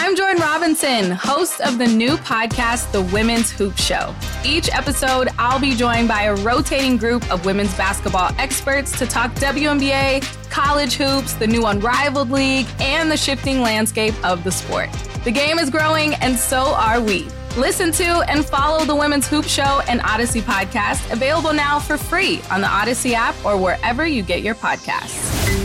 I'm Jordan Robinson, host of the new podcast, The Women's Hoop Show. Each episode, I'll be joined by a rotating group of women's basketball experts to talk WNBA, college hoops, the new Unrivaled League, and the shifting landscape of the sport. The game is growing, and so are we. Listen to and follow The Women's Hoop Show and Odyssey podcast, available now for free on the Odyssey app or wherever you get your podcasts.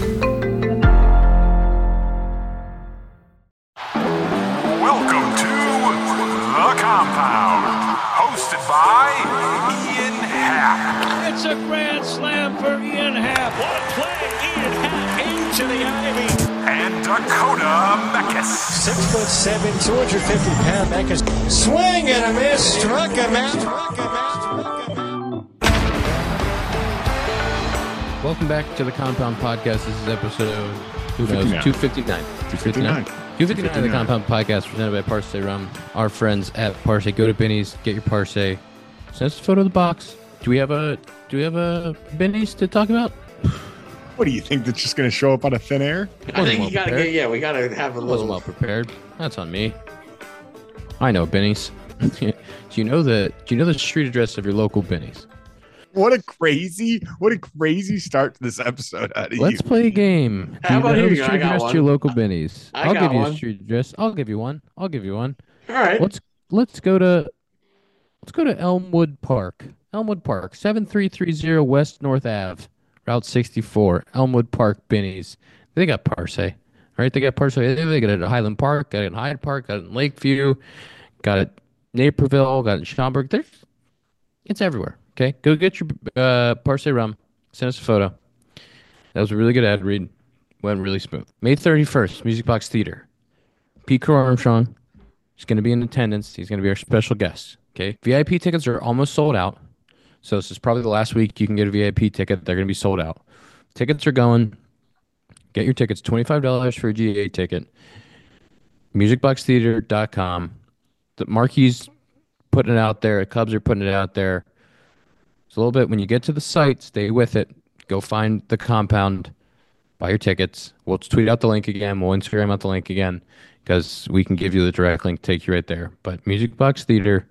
Welcome to The Compound, hosted by Ian Happ. It's a grand slam for Ian Happ. What a play, Ian Happ into the ivy. And Dakota Meckes. 6'7", 250-pound Meckes. Swing and a miss, struck him out. Welcome back to the Compound Podcast. This is episode 259. 259 of the Compound Podcast, presented by Parse Rum. Our friends at Parse. Go to Benny's, get your Parse. Send us a photo of the box. Do we have a Benny's to talk about? What do you think, that's just going to show up out of thin air? I think you got to get, we got to have a little. Wasn't well prepared. That's on me. I know Benny's. Do you know the street address of your local Benny's? What a crazy start to this episode. Let's play a game. How about you know here? the street address to your local Benny's? I'll give you one. a street address. I'll give you one. All right. Let's go to Elmwood Park. Elmwood Park, 7330 West North Ave, Route 64. Elmwood Park Benny's. They got Parse, right? They got Parse. They got it at Highland Park, got it in Hyde Park, got it in Lakeview, got it in Naperville, got it in Schaumburg. It's everywhere. Okay, go get your Parse rum. Send us a photo. That was a really good ad read. Went really smooth. May 31st, Music Box Theater. Pete Crow Armstrong is going to be in attendance. He's going to be our special guest. Okay, VIP tickets are almost sold out. So this is probably the last week you can get a VIP ticket. They're going to be sold out. Tickets are going. Get your tickets. $25 for a GA ticket. MusicBoxTheater.com. The Marquee's putting it out there. The Cubs are putting it out there. It's a little bit, when you get to the site, stay with it. Go find the Compound. Buy your tickets. We'll tweet out the link again. We'll Instagram out the link again, because we can give you the direct link, take you right there. But Music Box Theater,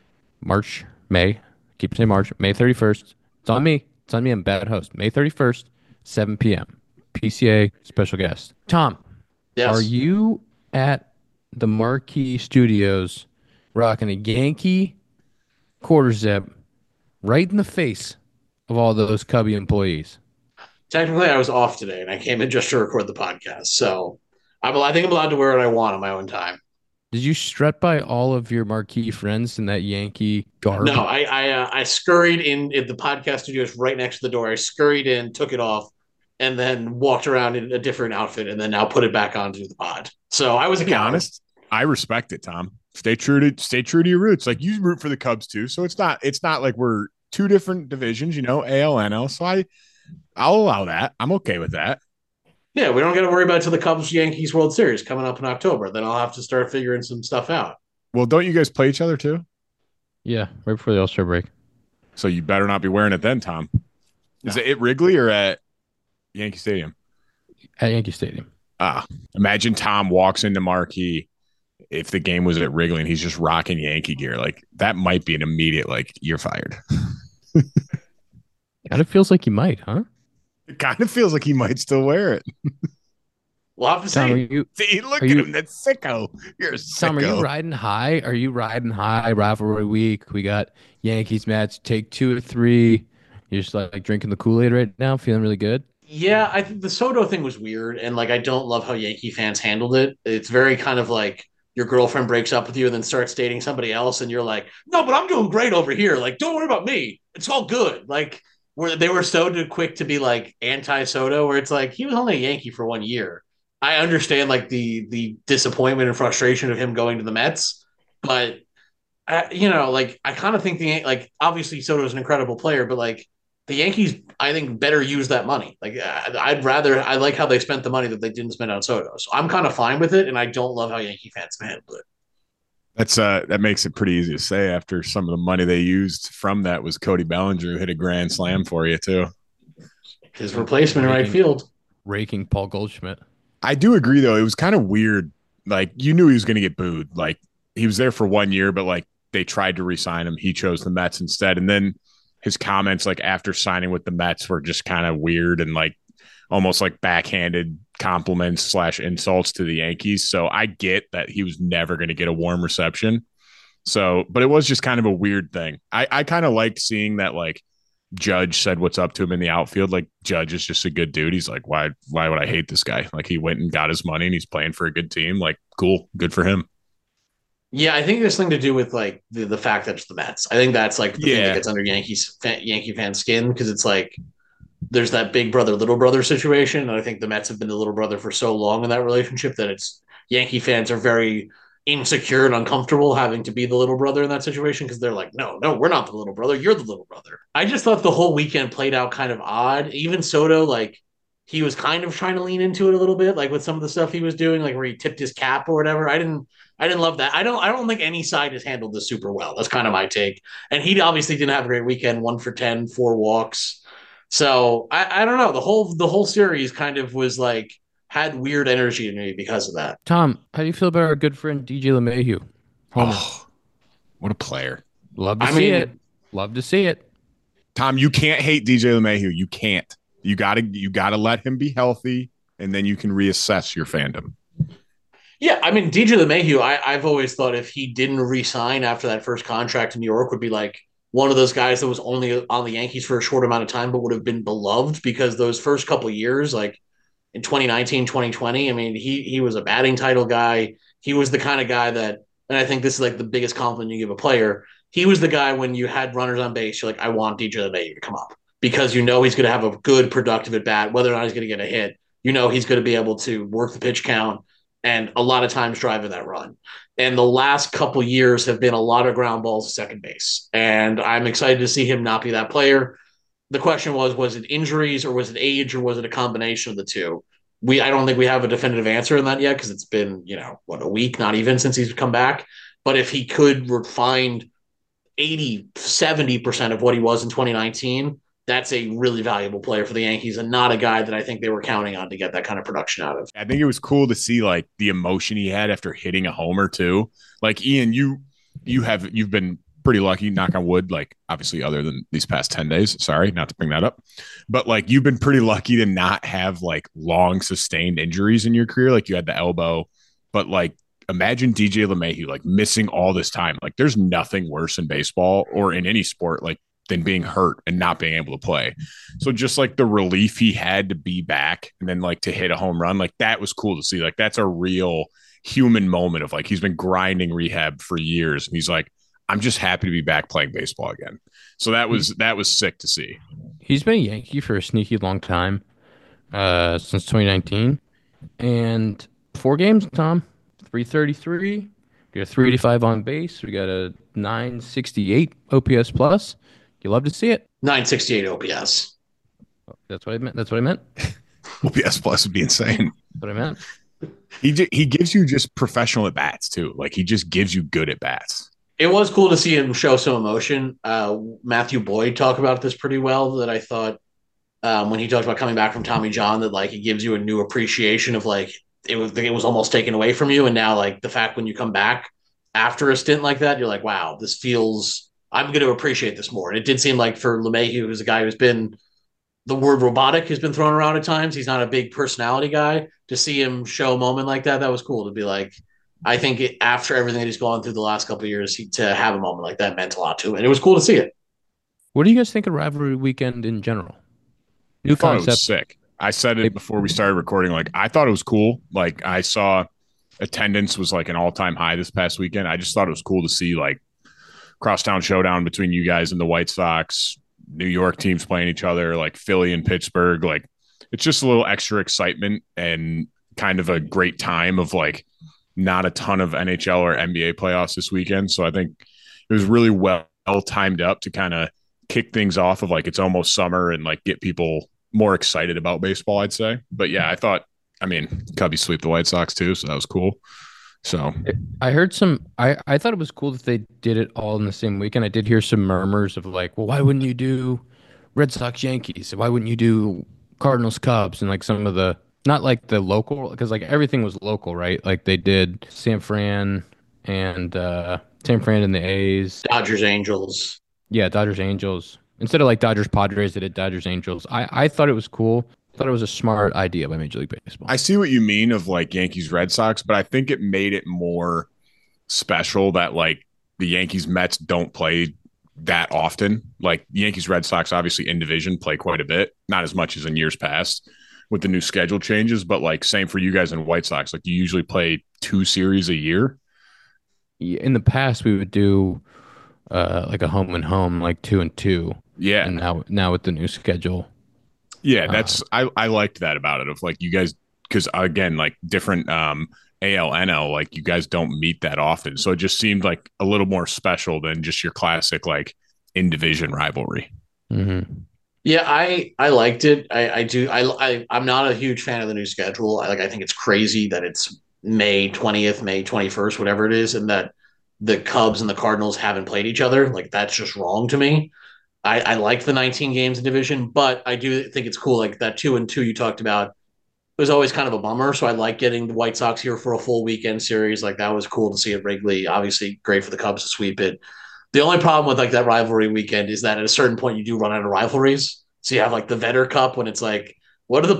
May 31st. It's on me. I'm bad host. May 31st, 7 p.m. PCA special guest. Tom, Yes. Are you at the Marquee Studios rocking a Yankee quarter zip right in the face of all those Cubby employees? Technically, I was off today, and I came in just to record the podcast. So I think I'm allowed to wear what I want on my own time. Did you strut by all of your Marquee friends in that Yankee garb? No, I scurried in the podcast studio is right next to the door. I scurried in, took it off, and then walked around in a different outfit, and then now put it back on to do the pod. So I was To be honest, I respect it, Tom. Stay true to your roots. Like, you root for the Cubs too, so it's not like we're two different divisions, AL, NL. So I'll allow that. I'm okay with that. Yeah, we don't got to worry about it till the Cubs-Yankees World Series coming up in October. Then I'll have to start figuring some stuff out. Well, don't you guys play each other too? Yeah, right before the All-Star break. So you better not be wearing it then, Tom. Is it at Wrigley or at Yankee Stadium? At Yankee Stadium. Imagine Tom walks into Marquee if the game was at Wrigley and he's just rocking Yankee gear. Like, that might be an immediate, you're fired. Kind of feels like you might, huh? It kind of feels like he might still wear it. We'll have to Tom, see. See, look at him. That's sicko. You're a sicko. Tom, are you riding high? Are you riding high? Rivalry week. We got Yankees match. Take 2 or 3. You're just like drinking the Kool-Aid right now, feeling really good. Yeah, I think the Soto thing was weird, and I don't love how Yankee fans handled it. It's very kind of like your girlfriend breaks up with you and then starts dating somebody else, and you're like, no, but I'm doing great over here. Don't worry about me. It's all good. Where they were so quick to be anti-Soto, where it's he was only a Yankee for 1 year. I understand the disappointment and frustration of him going to the Mets, but I kind of think obviously Soto's an incredible player, but the Yankees, I think, better use that money. I like how they spent the money that they didn't spend on Soto. So I'm kind of fine with it, and I don't love how Yankee fans handled it. That makes it pretty easy to say after some of the money they used from that was Cody Bellinger, who hit a grand slam for you too. His replacement in right field. Raking Paul Goldschmidt. I do agree, though. It was kind of weird Like you knew he was going to get booed. Like he was there for 1 year, but like they tried to re-sign him. He chose the Mets instead. And then his comments like after signing with the Mets were just kind of weird and like almost like backhanded compliments slash insults to the Yankees. So I get that he was never going to get a warm reception. So, but it was just kind of a weird thing. I kind of liked seeing that like Judge said what's up to him in the outfield. Like Judge is just a good dude. He's like, why would I hate this guy? Like he went and got his money and he's playing for a good team. Like, cool, good for him. Yeah, I think there's something to do with like the fact that it's the Mets. I think that's like the thing that gets under Yankee fan skin because it's like there's that big brother little brother situation, and I think the Mets have been the little brother for so long in that relationship that it's Yankee fans are very insecure and uncomfortable having to be the little brother in that situation because they're like, no, we're not the little brother, you're the little brother. I just thought the whole weekend played out kind of odd. Even Soto, like he was kind of trying to lean into it a little bit, like with some of the stuff he was doing, like where he tipped his cap or whatever. I didn't love that. I don't think any side has handled this super well. That's kind of my take. And he obviously didn't have a great weekend, 1 for 10, 4 walks. So I don't know. The whole series kind of was like had weird energy in me because of that. Tom, how do you feel about our good friend DJ LeMahieu? Homer. Oh, what a player. Love to see it. Love to see it. Tom, you can't hate DJ LeMahieu. You can't. You gotta let him be healthy, and then you can reassess your fandom. Yeah, I mean, DJ LeMahieu, I've always thought if he didn't re-sign after that first contract in New York would be like one of those guys that was only on the Yankees for a short amount of time, but would have been beloved because those first couple of years, like in 2019, 2020, I mean, he was a batting title guy. He was the kind of guy that, and I think this is like the biggest compliment you give a player. He was the guy when you had runners on base, you're like, I want DJ LeMahieu to come up because you know he's going to have a good, productive at bat, whether or not he's going to get a hit. You know he's going to be able to work the pitch count and a lot of times driving that run. And the last couple years have been a lot of ground balls to second base. And I'm excited to see him not be that player. The question was it injuries or was it age or was it a combination of the two? I don't think we have a definitive answer in that yet because it's been, a week, not even since he's come back. But if he could find 80, 70% of what he was in 2019, that's a really valuable player for the Yankees and not a guy that I think they were counting on to get that kind of production out of. I think it was cool to see like the emotion he had after hitting a homer too. Like Ian, you've been pretty lucky, knock on wood, like obviously other than these past 10 days. Sorry, not to bring that up. But like you've been pretty lucky to not have like long sustained injuries in your career. Like you had the elbow, but like imagine DJ LeMahieu like missing all this time. Like there's nothing worse in baseball or in any sport like than being hurt and not being able to play. So just like the relief he had to be back and then like to hit a home run, like that was cool to see. Like that's a real human moment of like he's been grinding rehab for years and he's like, I'm just happy to be back playing baseball again. So that was sick to see. He's been a Yankee for a sneaky long time, since 2019. And 4 games, Tom, 333. We got a 385 on base. We got a 968 OPS plus. You love to see it. 968 OPS. That's what I meant. OPS plus would be insane. That's what I meant. He gives you just professional at bats too. Like he just gives you good at bats. It was cool to see him show some emotion. Matthew Boyd talked about this pretty well. That I thought when he talked about coming back from Tommy John, that like it gives you a new appreciation of like it was almost taken away from you, and now like the fact when you come back after a stint like that, you're like, wow, this feels. I'm going to appreciate this more. And it did seem like for LeMahieu, who's a guy who's been the word robotic has been thrown around at times. He's not a big personality guy. To see him show a moment like that was cool. To be like. I think after everything that he's gone through the last couple of years, to have a moment like that meant a lot to him, and it was cool to see it. What do you guys think of rivalry weekend in general? New concept. It was sick. I said it before we started recording. Like I thought it was cool. Like I saw attendance was like an all-time high this past weekend. I just thought it was cool to see like crosstown showdown between you guys and the White Sox, New York teams playing each other, like Philly and Pittsburgh. Like it's just a little extra excitement and kind of a great time of like. Not a ton of NHL or NBA playoffs this weekend. So I think it was really well timed up to kind of kick things off of like it's almost summer and like get people more excited about baseball, I'd say. But yeah, I thought, Cubbies sweep the White Sox too. So that was cool. So I heard I thought it was cool that they did it all in the same weekend. I did hear some murmurs of like, well, why wouldn't you do Red Sox Yankees? Why wouldn't you do Cardinals Cubs? And like some of the Not like the local, because like everything was local, right? Like they did San Fran and the A's. Dodgers, Angels. Yeah, Dodgers Angels. Instead of like Dodgers Padres, they did Dodgers Angels. I thought it was cool. Thought it was a smart idea by Major League Baseball. I see what you mean of like Yankees Red Sox, but I think it made it more special that like the Yankees Mets don't play that often. Like Yankees Red Sox obviously in division play quite a bit, not as much as in years past with the new schedule changes, but like same for you guys in White Sox. Like you usually play 2 series a year. In the past, we would do like a home and home, like 2 and 2. Yeah. And now with the new schedule. Yeah, that's I liked that about it of like you guys, because again, like different AL NL, like you guys don't meet that often. So it just seemed like a little more special than just your classic like in division rivalry. Mm-hmm. Yeah, I liked it. I do. I'm not a huge fan of the new schedule. I think it's crazy that it's May 20th, May 21st, whatever it is, and that the Cubs and the Cardinals haven't played each other. Like that's just wrong to me. I like the 19 games in division, but I do think it's cool. Like that 2 and 2 you talked about was always kind of a bummer. So I like getting the White Sox here for a full weekend series. Like that was cool to see at Wrigley. Obviously, great for the Cubs to sweep it. The only problem with like that rivalry weekend is that at a certain point you do run out of rivalries. So you have like the Vetter Cup when it's like, what do the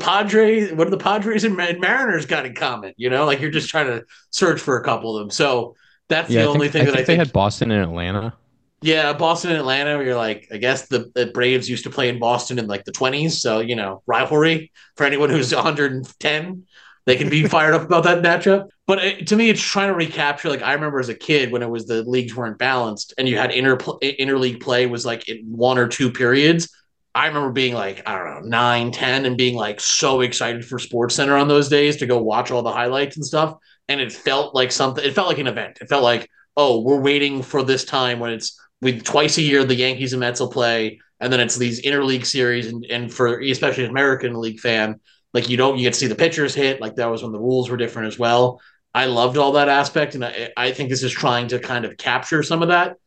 Padres and Mariners got in common? You know, like you're just trying to search for a couple of them. So that's the only thing that I think they had Boston and Atlanta. Yeah, Boston and Atlanta, where you're like, I guess the Braves used to play in Boston in like the 20s. So, rivalry for anyone who's 110, they can be fired up about that matchup. But to me, it's trying to recapture. Like, I remember as a kid when it was the leagues weren't balanced and you had interleague play was like in 1 or 2 periods. I remember being like, I don't know, 9, 10, and being like so excited for Sports Center on those days to go watch all the highlights and stuff. And it felt like something, it felt like an event. It felt like, oh, we're waiting for this time when it's, twice a year the Yankees and Mets will play, and then it's these interleague series, and for especially an American League fan, like you get to see the pitchers hit. Like that was when the rules were different as well. I loved all that aspect, and I think this is trying to kind of capture some of that.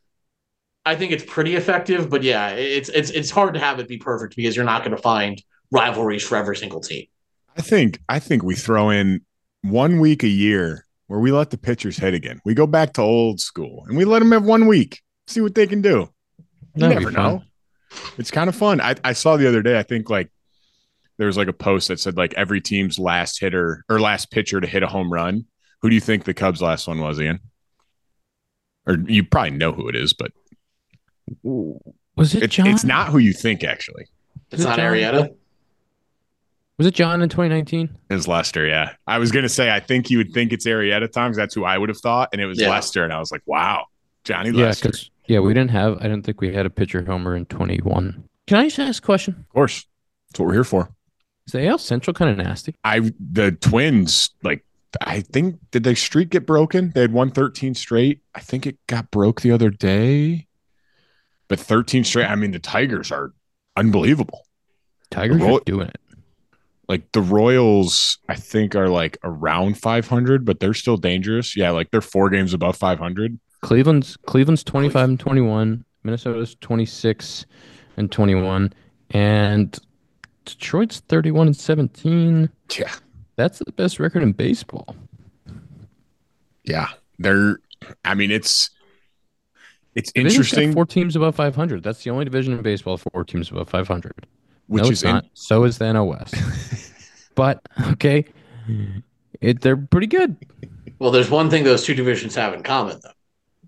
I think it's pretty effective, but yeah, it's hard to have it be perfect because you're not going to find rivalries for every single team. I think we throw in 1 week a year where we let the pitchers hit again. We go back to old school and we let them have 1 week. See what they can do. You never know. It's kind of fun. I saw the other day, I think like there was like a post that said like every team's last hitter or last pitcher to hit a home run. Who do you think the Cubs' last one was, Ian? Or you probably know who it is, but was it John? It's not who you think, actually. It's not Arrieta. Was it John in 2019? It was Lester, yeah. I was going to say, I think you would think it's Arrieta times. That's who I would have thought. And it was Lester. And I was like, wow, Johnny Lester. Yeah, I didn't think we had a pitcher homer in 21. Can I just ask a question? Of course. That's what we're here for. Is the AL Central kind of nasty? The Twins, like, I think, did their streak get broken? They had won 13 straight. I think it got broke the other day. But 13 straight, I mean, the Tigers are unbelievable. Tigers are doing it. Like the Royals, I think, are like around 500, but they're still dangerous. Yeah, like they're 4 games above 500. Cleveland's 25 and 21. Minnesota's 26 and 21. And Detroit's 31 and 17. Yeah. That's the best record in baseball. Yeah. It's interesting. 4 teams above 500. That's the only division in baseball, 4 teams above 500. Which is not. So is the NL West. But, okay, they're pretty good. Well, there's one thing those 2 divisions have in common, though.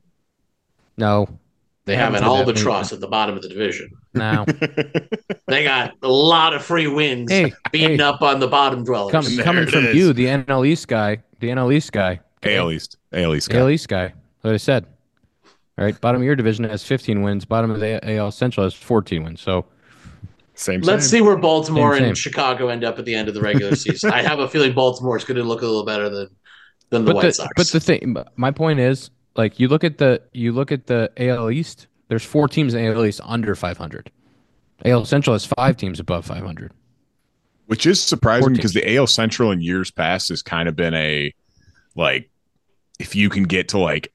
No. They have an albatross at the bottom of the division. No. They got a lot of free wins beating up on the bottom dwellers. Coming from you, the NL East guy. Okay? AL East guy. Like I said. All right, bottom of your division has 15 wins. Bottom of the AL Central has 14 wins. So let's see where Baltimore and Chicago end up at the end of the regular season. I have a feeling Baltimore is going to look a little better than the White Sox. But the thing, my point is, like you look at the AL East. There's 4 teams in AL East under 500. AL Central has 5 teams above 500. Which is surprising because the AL Central in years past has kind of been if you can get to like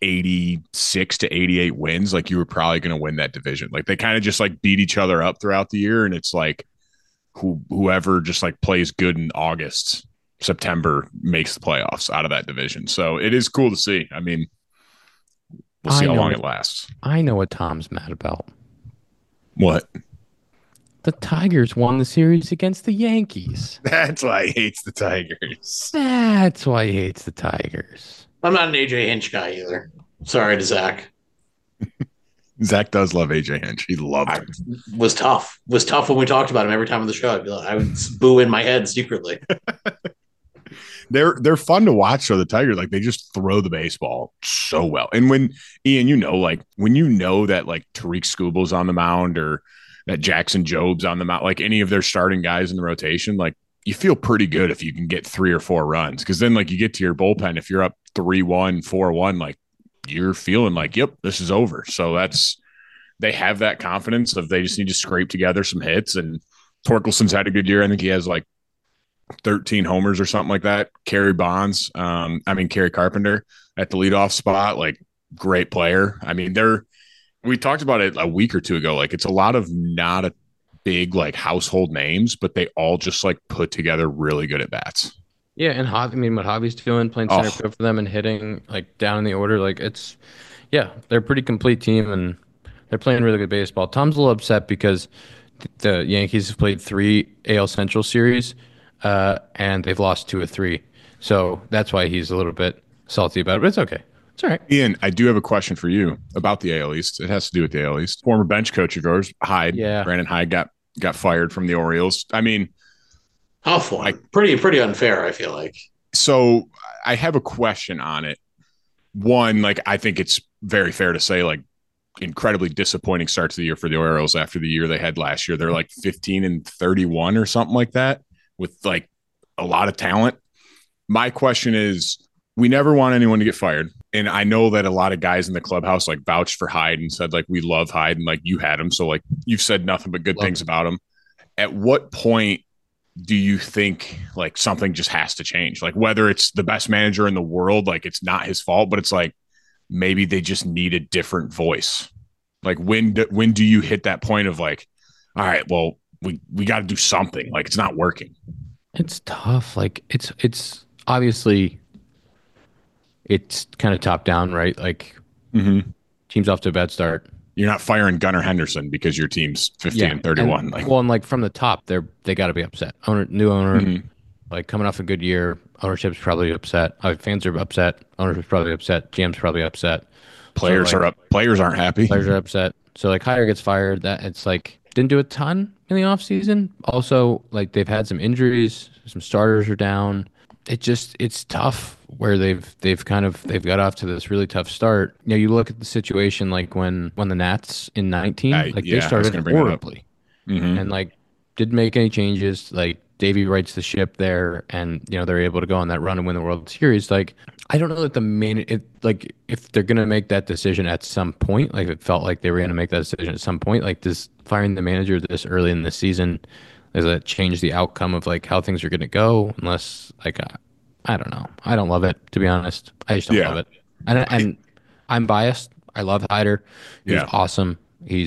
86 to 88 wins, like you were probably going to win that division. Like they kind of just like beat each other up throughout the year. And it's like whoever just like plays good in August, September makes the playoffs out of that division. So it is cool to see. I mean, we'll see how long it lasts. I know what Tom's mad about. What? The Tigers won the series against the Yankees. That's why he hates the Tigers. That's why he hates the Tigers. I'm not an AJ Hinch guy either. Sorry to Zach. Zach does love AJ Hinch. He loved him. Was tough when we talked about him every time on the show. I would boo in my head secretly. They're fun to watch. So the Tigers, like, they just throw the baseball so well. And when Ian, like when that like Tariq Skubal's on the mound or that Jackson Job's on the mound, like any of their starting guys in the rotation, like you feel pretty good if you can get 3 or 4 runs. Because then like you get to your bullpen, if you're up 3-1, 4-1, like you're feeling like, yep, this is over. So they have that confidence of they just need to scrape together some hits. And Torkelson's had a good year. I think he has like 13 homers or something like that. Kerry Carpenter at the leadoff spot, like great player. I mean, we talked about it a week or two ago. Like it's a lot of not a big like household names, but they all just like put together really good at bats. Yeah, and what Javi's doing, playing center field for them and hitting like down in the order, like they're a pretty complete team and they're playing really good baseball. Tom's a little upset because the Yankees have played 3 AL Central series, and they've lost 2 of 3. So that's why he's a little bit salty about it, but it's okay. It's all right. Ian, I do have a question for you about the AL East. It has to do with the AL East. Former bench coach of yours, Hyde, Brandon Hyde, got fired from the Orioles. I mean, how far? Pretty unfair, I feel like. So I have a question on it. One, like I think it's very fair to say, like, incredibly disappointing start to the year for the Orioles after the year they had last year. They're like 15-31 or something like that with like a lot of talent. My question is, we never want anyone to get fired. And I know that a lot of guys in the clubhouse like vouched for Hyde and said like, we love Hyde and like you had him. So like you've said nothing but good things about him. At what point do you think like something just has to change? Like whether it's the best manager in the world, like it's not his fault, but it's like, maybe they just need a different voice. Like when do you hit that point of like, all right, well, we got to do something. Like it's not working. It's tough. Like it's obviously it's kind of top down, right? Like team's off to a bad start. You're not firing Gunnar Henderson because your team's 15-31. And like from the top, they got to be upset. New owner, like coming off a good year, ownership's probably upset. Fans are upset. Ownership's probably upset. GM's probably upset. Players are up. Players aren't happy. Players are upset. So like Hyder gets fired. That it's like didn't do a ton in the offseason. Also, like they've had some injuries. Some starters are down. It's tough where they've got off to this really tough start. You know, you look at the situation like when the Nats in 19, they started horribly, and like didn't make any changes. Like Davey rights the ship there, and you know they're able to go on that run and win the World Series. Like I don't know that if they're gonna make that decision at some point. Like it felt like they were gonna make that decision at some point. Like this firing the manager this early in the season. Does that change the outcome of like how things are going to go? Unless like, I don't know. I don't love it, to be honest. I just don't love it. And I'm biased. I love Hyder. He's awesome.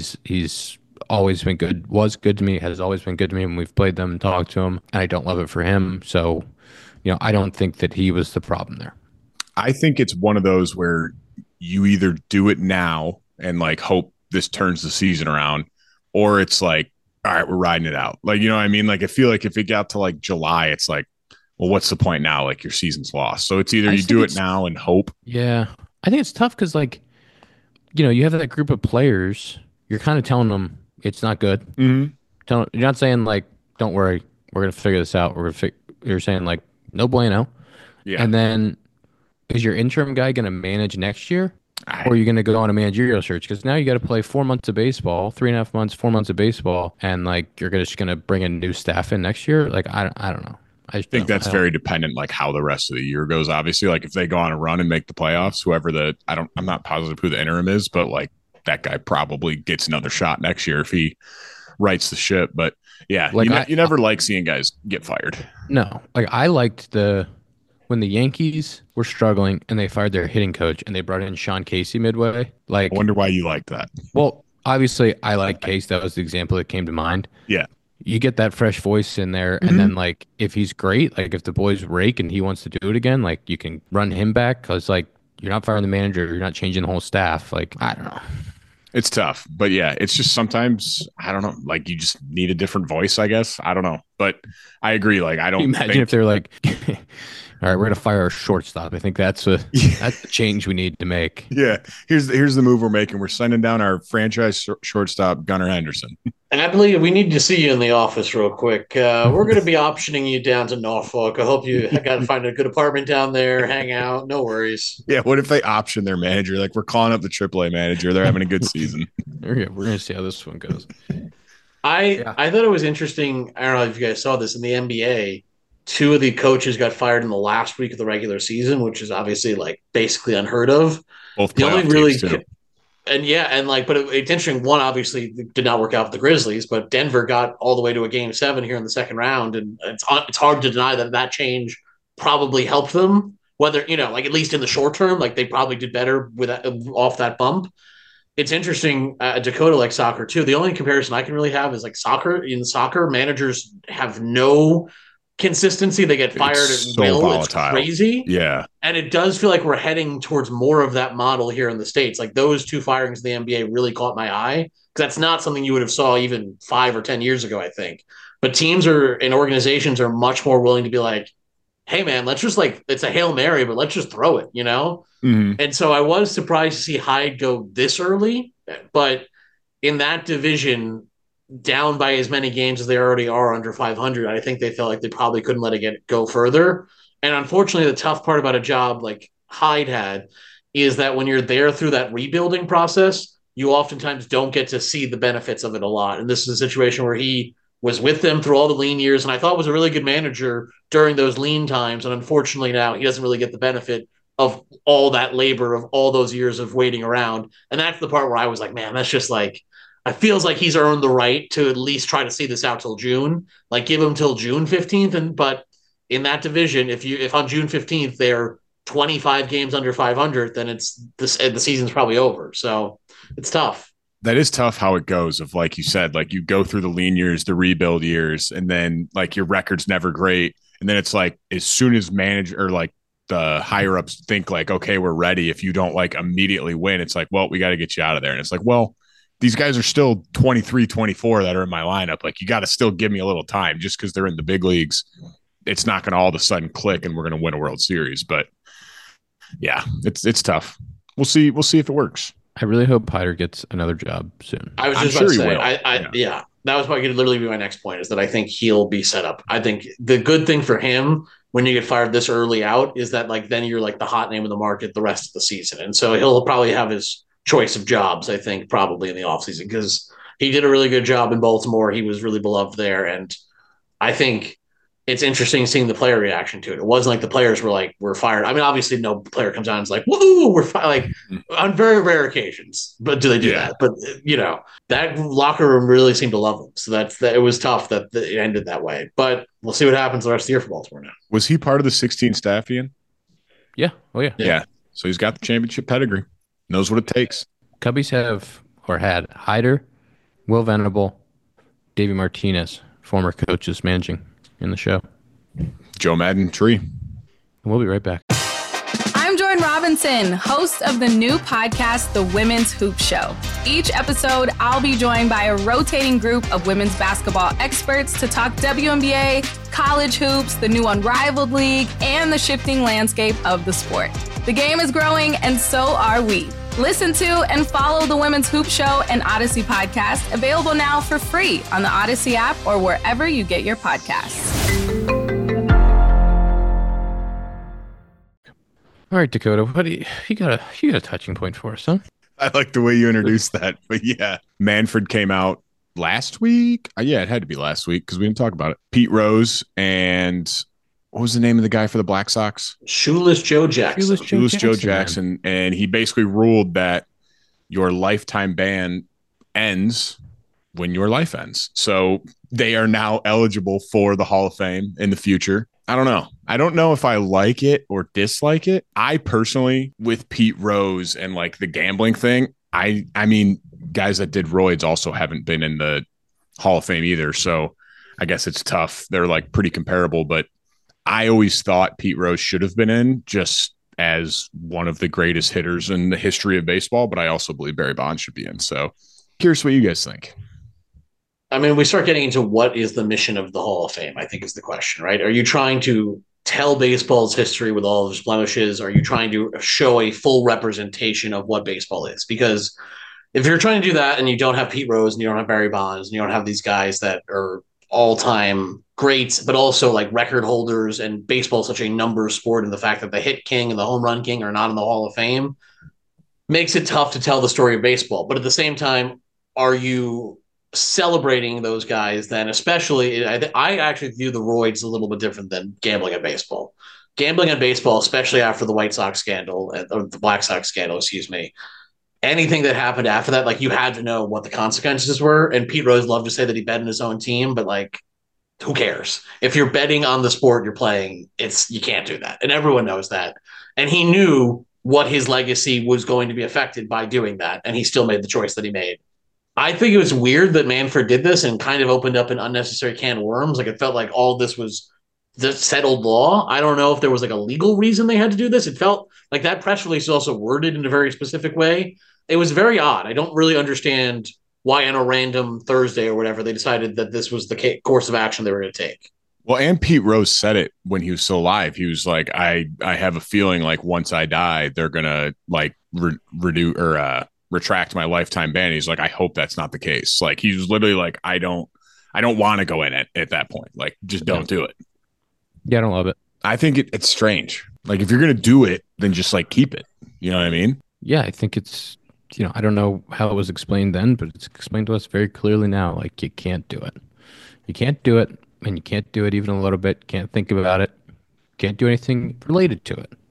He's always been good, was good to me, has always been good to me when we've played them and talked to him. And I don't love it for him. So, you know, I don't think that he was the problem there. I think it's one of those where you either do it now and like hope this turns the season around, or it's like, all right, we're riding it out. Like, you know what I mean? Like, I feel like if it got to like July, it's like, well, what's the point now? Like your season's lost. So it's either you do it now and hope. Yeah. I think it's tough because like, you know, you have that group of players, you're kind of telling them it's not good. You're not saying like, don't worry, we're going to figure this out. You're saying like, no bueno. Yeah. And then is your interim guy going to manage next year? Or are you going to go on a managerial search? Because now you got to play 4 months of baseball, 3.5 months, 4 months of baseball, and like you're just going to bring in new staff in next year. Like I don't know. I think that's very dependent, like how the rest of the year goes. Obviously, like if they go on a run and make the playoffs, I'm not positive who the interim is, but like that guy probably gets another shot next year if he rights the ship. But yeah, like you never like seeing guys get fired. No, like I liked when the Yankees were struggling and they fired their hitting coach and they brought in Sean Casey midway. Like, I wonder why you like that. Well, obviously I like Case. That was the example that came to mind. Yeah. you get that fresh voice in there, and then like if he's great, like if the boys rake and he wants to do it again, like you can run him back because like you're not firing the manager, you're not changing the whole staff. Like I don't know. It's tough, but yeah, it's just sometimes I don't know. Like you just need a different voice, I guess. I don't know, but I agree. Like I don't Imagine if they're like, all right, we're gonna fire our shortstop. I think that's a change we need to make. Yeah, here's the move we're making. We're sending down our franchise shortstop Gunnar Henderson. And I believe we need to see you in the office real quick. We're going to be optioning you down to Norfolk. I hope you got to find a good apartment down there, hang out. No worries. Yeah, what if they option their manager? Like we're calling up the AAA manager. They're having a good season. We're gonna see how this one goes. I thought it was interesting. I don't know if you guys saw this in the NBA. 2 of the coaches got fired in the last week of the regular season, which is obviously like basically unheard of. Both The only playoff really teams, too. but it's interesting. One obviously did not work out for the Grizzlies, but Denver got all the way to a game 7 here in the second round, and it's hard to deny that change probably helped them. Whether like at least in the short term, like they probably did better with off that bump. It's interesting. Dakota like soccer too. The only comparison I can really have is like soccer. In soccer, managers have no consistency. They get fired It's at so will. volatile. It's crazy. Yeah. And it does feel like we're heading towards more of that model here in the States. Like those 2 firings in the NBA really caught my eye because that's not something you would have saw even 5 or 10 years ago, I think. But teams and organizations are much more willing to be like, hey man, let's just like, it's a Hail Mary, but let's just throw it, And so I was surprised to see Hyde go this early, but in that division, down by as many games as they already are under 500, I think they felt like they probably couldn't let it go further. And unfortunately, the tough part about a job like Hyde had is that when you're there through that rebuilding process, you oftentimes don't get to see the benefits of it a lot. And this is a situation where he was with them through all the lean years, and I thought was a really good manager during those lean times. And unfortunately now he doesn't really get the benefit of all that labor of all those years of waiting around. And that's the part where I was like, man, that's just like, it feels like he's earned the right to at least try to see this out till June, like give him till June 15th. But in that division, if on June 15th they're 25 games under 500, then the season's probably over. So it's tough. That is tough how it goes of, like you said, like you go through the lean years, the rebuild years, and then like your record's never great. And then it's like, as soon as manager or like the higher ups think like, okay, we're ready. If you don't like immediately win, it's like, well, we got to get you out of there. And it's like, well, these guys are still 23, 24 that are in my lineup. Like you got to still give me a little time just because they're in the big leagues. It's not going to all of a sudden click and we're going to win a World Series. But yeah, it's tough. We'll see if it works. I really hope Hyder gets another job soon. I was just about to say, that was going to literally be my next point, is that I think he'll be set up. I think the good thing for him when you get fired this early out is that like then you're like the hot name in the market the rest of the season. And so he'll probably have his choice of jobs, I think, probably in the offseason, because he did a really good job in Baltimore. He was really beloved there. And I think it's interesting seeing the player reaction to it. It wasn't like the players were like, we're fired. I mean, obviously no player comes out and is like, woohoo, we're fired. Like on very rare occasions, but do they do that? But that locker room really seemed to love him. So that it was tough that it ended that way, but we'll see what happens the rest of the year for Baltimore now. Was he part of the 16 staff, Ian? Yeah. Oh yeah. Yeah. So he's got the championship pedigree, knows what it takes. Cubbies had Hyder, Will Venable, Davey Martinez, former coaches managing in the show. Joe Madden Tree. And we'll be right back. I'm Jordan Robinson, host of the new podcast, The Women's Hoop Show. Each episode, I'll be joined by a rotating group of women's basketball experts to talk WNBA, college hoops, the new Unrivaled League, and the shifting landscape of the sport. The game is growing, and so are we. Listen to and follow the Women's Hoop Show and Odyssey podcast, available now for free on the Odyssey app or wherever you get your podcasts. All right, Dakota, what do you got a touching point for us, huh? I like the way you introduced that. But yeah, Manfred came out last week. Yeah, it had to be last week because we didn't talk about it. Pete Rose and what was the name of the guy for the Black Sox? Shoeless Joe Jackson. Shoeless Joe Jackson. And he basically ruled that your lifetime ban ends when your life ends. So they are now eligible for the Hall of Fame in the future. I don't know. I don't know if I like it or dislike it. I personally, with Pete Rose and like the gambling thing, I mean, guys that did roids also haven't been in the Hall of Fame either. So I guess it's tough. They're like pretty comparable, but I always thought Pete Rose should have been in just as one of the greatest hitters in the history of baseball, but I also believe Barry Bonds should be in. So curious what you guys think. I mean, we start getting into what is the mission of the Hall of Fame, I think is the question, right? Are you trying to tell baseball's history with all of its blemishes? Are you trying to show a full representation of what baseball is? Because if you're trying to do that and you don't have Pete Rose and you don't have Barry Bonds and you don't have these guys that are all-time greats, but also like record holders, and baseball is such a numbers sport, and the fact that the hit king and the home run king are not in the Hall of Fame makes it tough to tell the story of baseball. But at the same time, are you celebrating those guys then? Especially, I actually view the roids a little bit different than gambling at baseball. Gambling at baseball, especially after the White Sox scandal, or the Black Sox scandal, excuse me, anything that happened after that, like, you had to know what the consequences were. And Pete Rose loved to say that he bet in his own team, but like, who cares? If you're betting on the sport you're playing, you can't do that. And everyone knows that. And he knew what his legacy was going to be affected by doing that. And he still made the choice that he made. I think it was weird that Manfred did this and kind of opened up an unnecessary can of worms. Like, it felt like all this was the settled law. I don't know if there was like a legal reason they had to do this. It felt like that press release is also worded in a very specific way. It was very odd. I don't really understand why on a random Thursday or whatever they decided that this was the course of action they were going to take. Well, and Pete Rose said it when he was still alive. He was like, I have a feeling like once I die, they're going to like reduce or retract my lifetime ban. He's like, I hope that's not the case. Like, he was literally like, I don't want to go in at that point. Like, just don't do it. Yeah, I don't love it. I think it's strange. Like, if you're going to do it, then just like keep it. You know what I mean? Yeah, I think it's, I don't know how it was explained then, but it's explained to us very clearly now. Like, you can't do it. You can't do it, and you can't do it even a little bit. Can't think about it. Can't do anything related to it.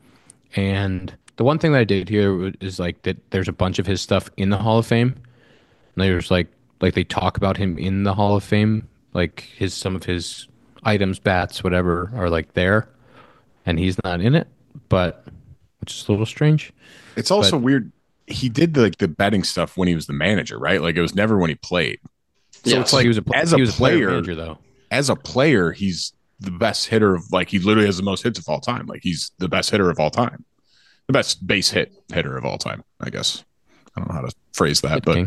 And the one thing that I did here is like that there's a bunch of his stuff in the Hall of Fame. And there's like they talk about him in the Hall of Fame, like some of his items, bats, whatever, are like there, and he's not in it, but which is a little strange. It's also weird. He did the betting stuff when he was the manager, right? Like, it was never when he played. So Yeah, it's like, he was a player manager, though. As a player, he's the best hitter of, like, he literally has the most hits of all time. Like, he's the best hitter of all time, the best base hitter of all time, I guess. I don't know how to phrase that, but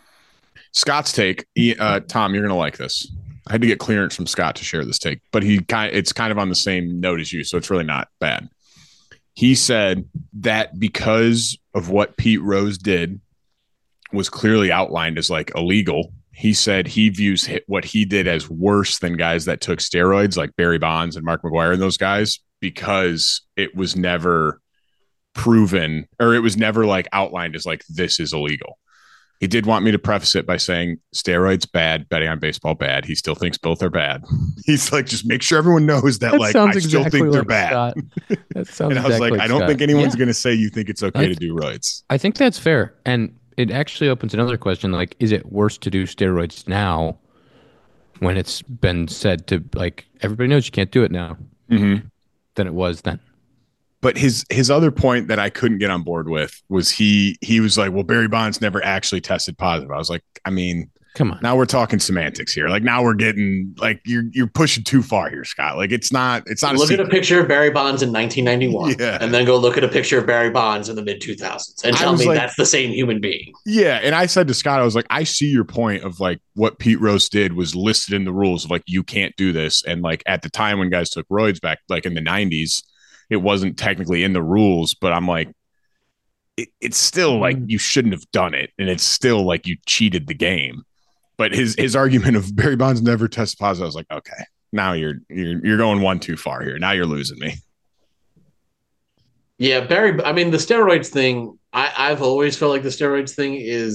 Scott's take, Tom, you're gonna like this. I had to get clearance from Scott to share this take, but it's kind of on the same note as you, so it's really not bad. He said that because of what Pete Rose did was clearly outlined as like illegal. He said he views what he did as worse than guys that took steroids like Barry Bonds and Mark McGwire and those guys, because it was never proven, or it was never like outlined as like, this is illegal. He did want me to preface it by saying steroids bad, betting on baseball bad. He still thinks both are bad. He's like, just make sure everyone knows that like, I still think they're bad. That sounds and I was like, I don't think anyone's going to say you think it's okay to do roids. I think that's fair. And it actually opens another question. Like, is it worse to do steroids now when it's been said to, like, everybody knows you can't do it now than it was then? But his other point that I couldn't get on board with was he was like, well, Barry Bonds never actually tested positive. I was like, I mean, come on. Now we're talking semantics here. Like, now we're getting like, you're pushing too far here, Scott. Like, it's not look at a picture of Barry Bonds in 1991 and then go look at a picture of Barry Bonds in the mid 2000s and tell me like, that's the same human being. Yeah. And I said to Scott, I was like, I see your point of like what Pete Rose did was listed in the rules of like, you can't do this. And like at the time when guys took roids back, like in the 90s, it wasn't technically in the rules, but I'm like, it's still like you shouldn't have done it. And it's still like you cheated the game. But his argument of Barry Bonds never tested positive, I was like, okay, now you're going one too far here. Now you're losing me. Yeah, I mean, the steroids thing, I've always felt like the steroids thing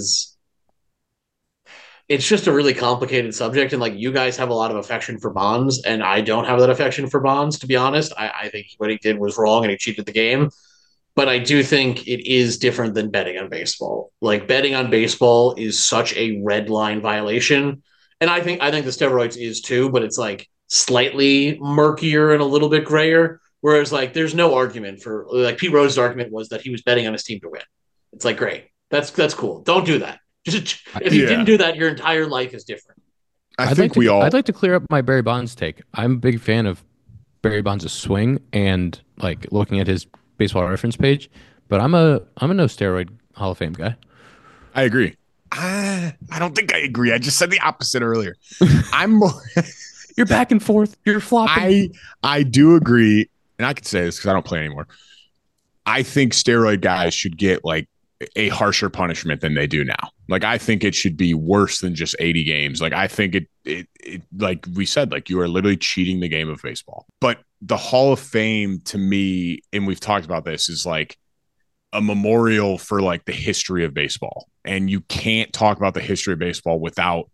it's just a really complicated subject. And like, you guys have a lot of affection for Bonds, and I don't have that affection for Bonds, to be honest. I think what he did was wrong and he cheated the game. But I do think it is different than betting on baseball. Like, betting on baseball is such a red line violation. And I think the steroids is too, but it's like slightly murkier and a little bit grayer. Whereas like, there's no argument for, like, Pete Rose's argument was that he was betting on his team to win. It's like, great. That's cool. Don't do that. If you didn't do that, your entire life is different. I'd like to clear up my Barry Bonds take. I'm a big fan of Barry Bonds' swing and like looking at his baseball reference page, but I'm a no steroid Hall of Fame guy. I agree. I don't think I agree. I just said the opposite earlier. I'm more You're back and forth. You're flopping. I do agree, and I can say this because I don't play anymore. I think steroid guys should get like a harsher punishment than they do now. Like I think it should be worse than just 80 games. Like I think it like we said, like you are literally cheating the game of baseball. But the Hall of Fame to me, and we've talked about this, is like a memorial for like the history of baseball. And you can't talk about the history of baseball without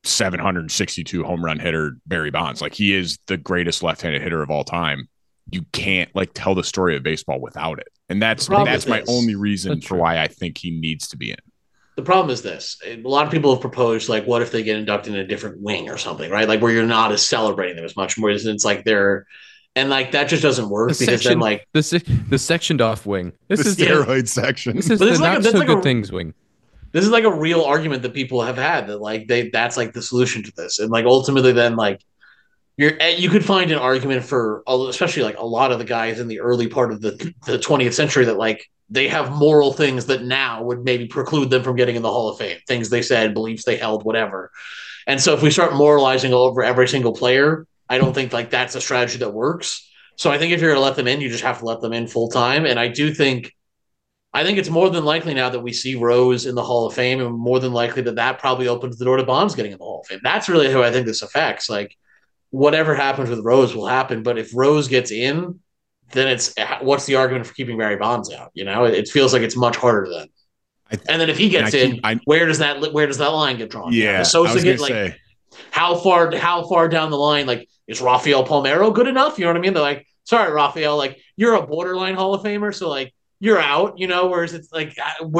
762 home run hitter Barry Bonds. Like he is the greatest left-handed hitter of all time. You can't like tell the story of baseball without it. And that's my only reason for why I think he needs to be in. The problem is this. A lot of people have proposed, like, what if they get inducted in a different wing or something, right? Like where you're not as celebrating them as much, more it's like they're, and like that just doesn't work because then like the sectioned off wing. This is steroid section. This is the not so good things wing. This is like a real argument that people have had that like that's like the solution to this. And like ultimately then like you could find an argument for especially like a lot of the guys in the early part of the 20th century that like they have moral things that now would maybe preclude them from getting in the Hall of Fame, things they said, beliefs they held, whatever. And so if we start moralizing over every single player, I don't think like that's a strategy that works. So I think if you're going to let them in, you just have to let them in full time. And I think it's more than likely now that we see Rose in the Hall of Fame, and more than likely that probably opens the door to Bonds getting in the Hall of Fame. That's really who I think this affects. Like whatever happens with Rose will happen, but if Rose gets in, then it's what's the argument for keeping Barry Bonds out? You know, it feels like it's much harder then. And then if he gets in, where does that line get drawn? Yeah, Sosa get like how far down the line? Like is Rafael Palmeiro good enough? You know what I mean? They're like, sorry, Rafael, like you're a borderline Hall of Famer, so like you're out. You know, whereas it's like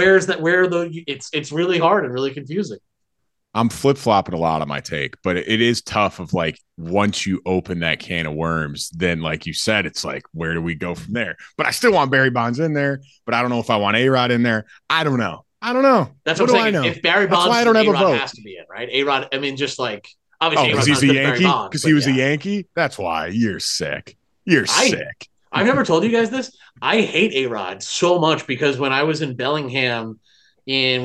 it's really hard and really confusing. I'm flip-flopping a lot on my take, but it is tough of like once you open that can of worms, then like you said, it's like, where do we go from there? But I still want Barry Bonds in there, but I don't know if I want A-Rod in there. I don't know. That's what I'm saying. I know? If Barry Bonds, that's why I don't have a vote. Has to be in, right? A-Rod, I mean, just like obviously because he's a Yankee? Because he was a Yankee? That's why. You're sick. Sick. I've never told you guys this. I hate A-Rod so much because when I was in Bellingham in,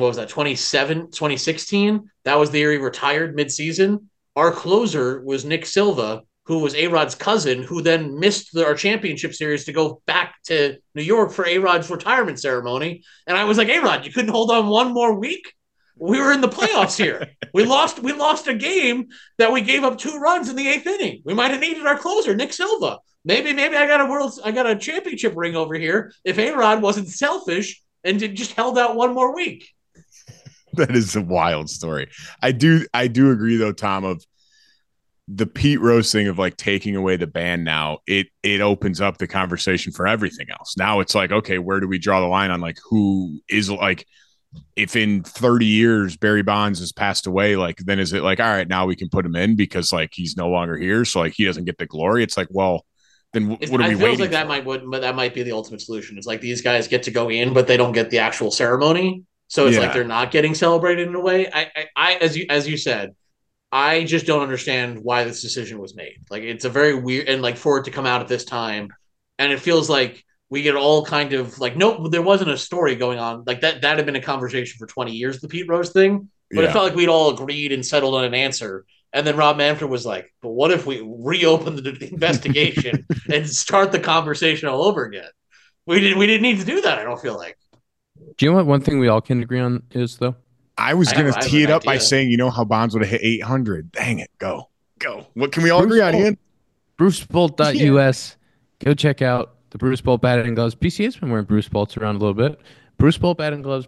2016, that was the year he retired midseason. Our closer was Nick Silva, who was A-Rod's cousin, who then missed our championship series to go back to New York for A-Rod's retirement ceremony. And I was like, A-Rod, you couldn't hold on one more week? We were in the playoffs here. We lost a game that we gave up 2 runs in the 8th inning. We might have needed our closer, Nick Silva. Maybe I got a championship ring over here if A-Rod wasn't selfish and just held out one more week. That is a wild story. I do agree though, Tom, of the Pete Rose thing of like taking away the ban now, it opens up the conversation for everything else. Now it's like, okay, where do we draw the line on like who is like, if in 30 years Barry Bonds has passed away, like then is it like, all right, now we can put him in because like he's no longer here, so like he doesn't get the glory. It's like, well, then what are we waiting? Like that might be the ultimate solution. It's like these guys get to go in, but they don't get the actual ceremony. So it's like they're not getting celebrated in a way. I as you said, I just don't understand why this decision was made. Like it's a very weird, and like for it to come out at this time, and it feels like we get all kind of like, nope, there wasn't a story going on. Like that had been a conversation for 20 years, the Pete Rose thing. But it felt like we'd all agreed and settled on an answer. And then Rob Manfred was like, but what if we reopen the investigation and start the conversation all over again? We didn't need to do that, I don't feel like. Do you know what one thing we all can agree on is, though? I was going to tee it up by saying, you know how Bonds would have hit 800. Dang it. Go. What can we all agree on, Ian? BruceBolt.us. Go check out the Bruce Bolt batting gloves. PCA's been wearing Bruce Bolts around a little bit. Bruce Bolt batting gloves,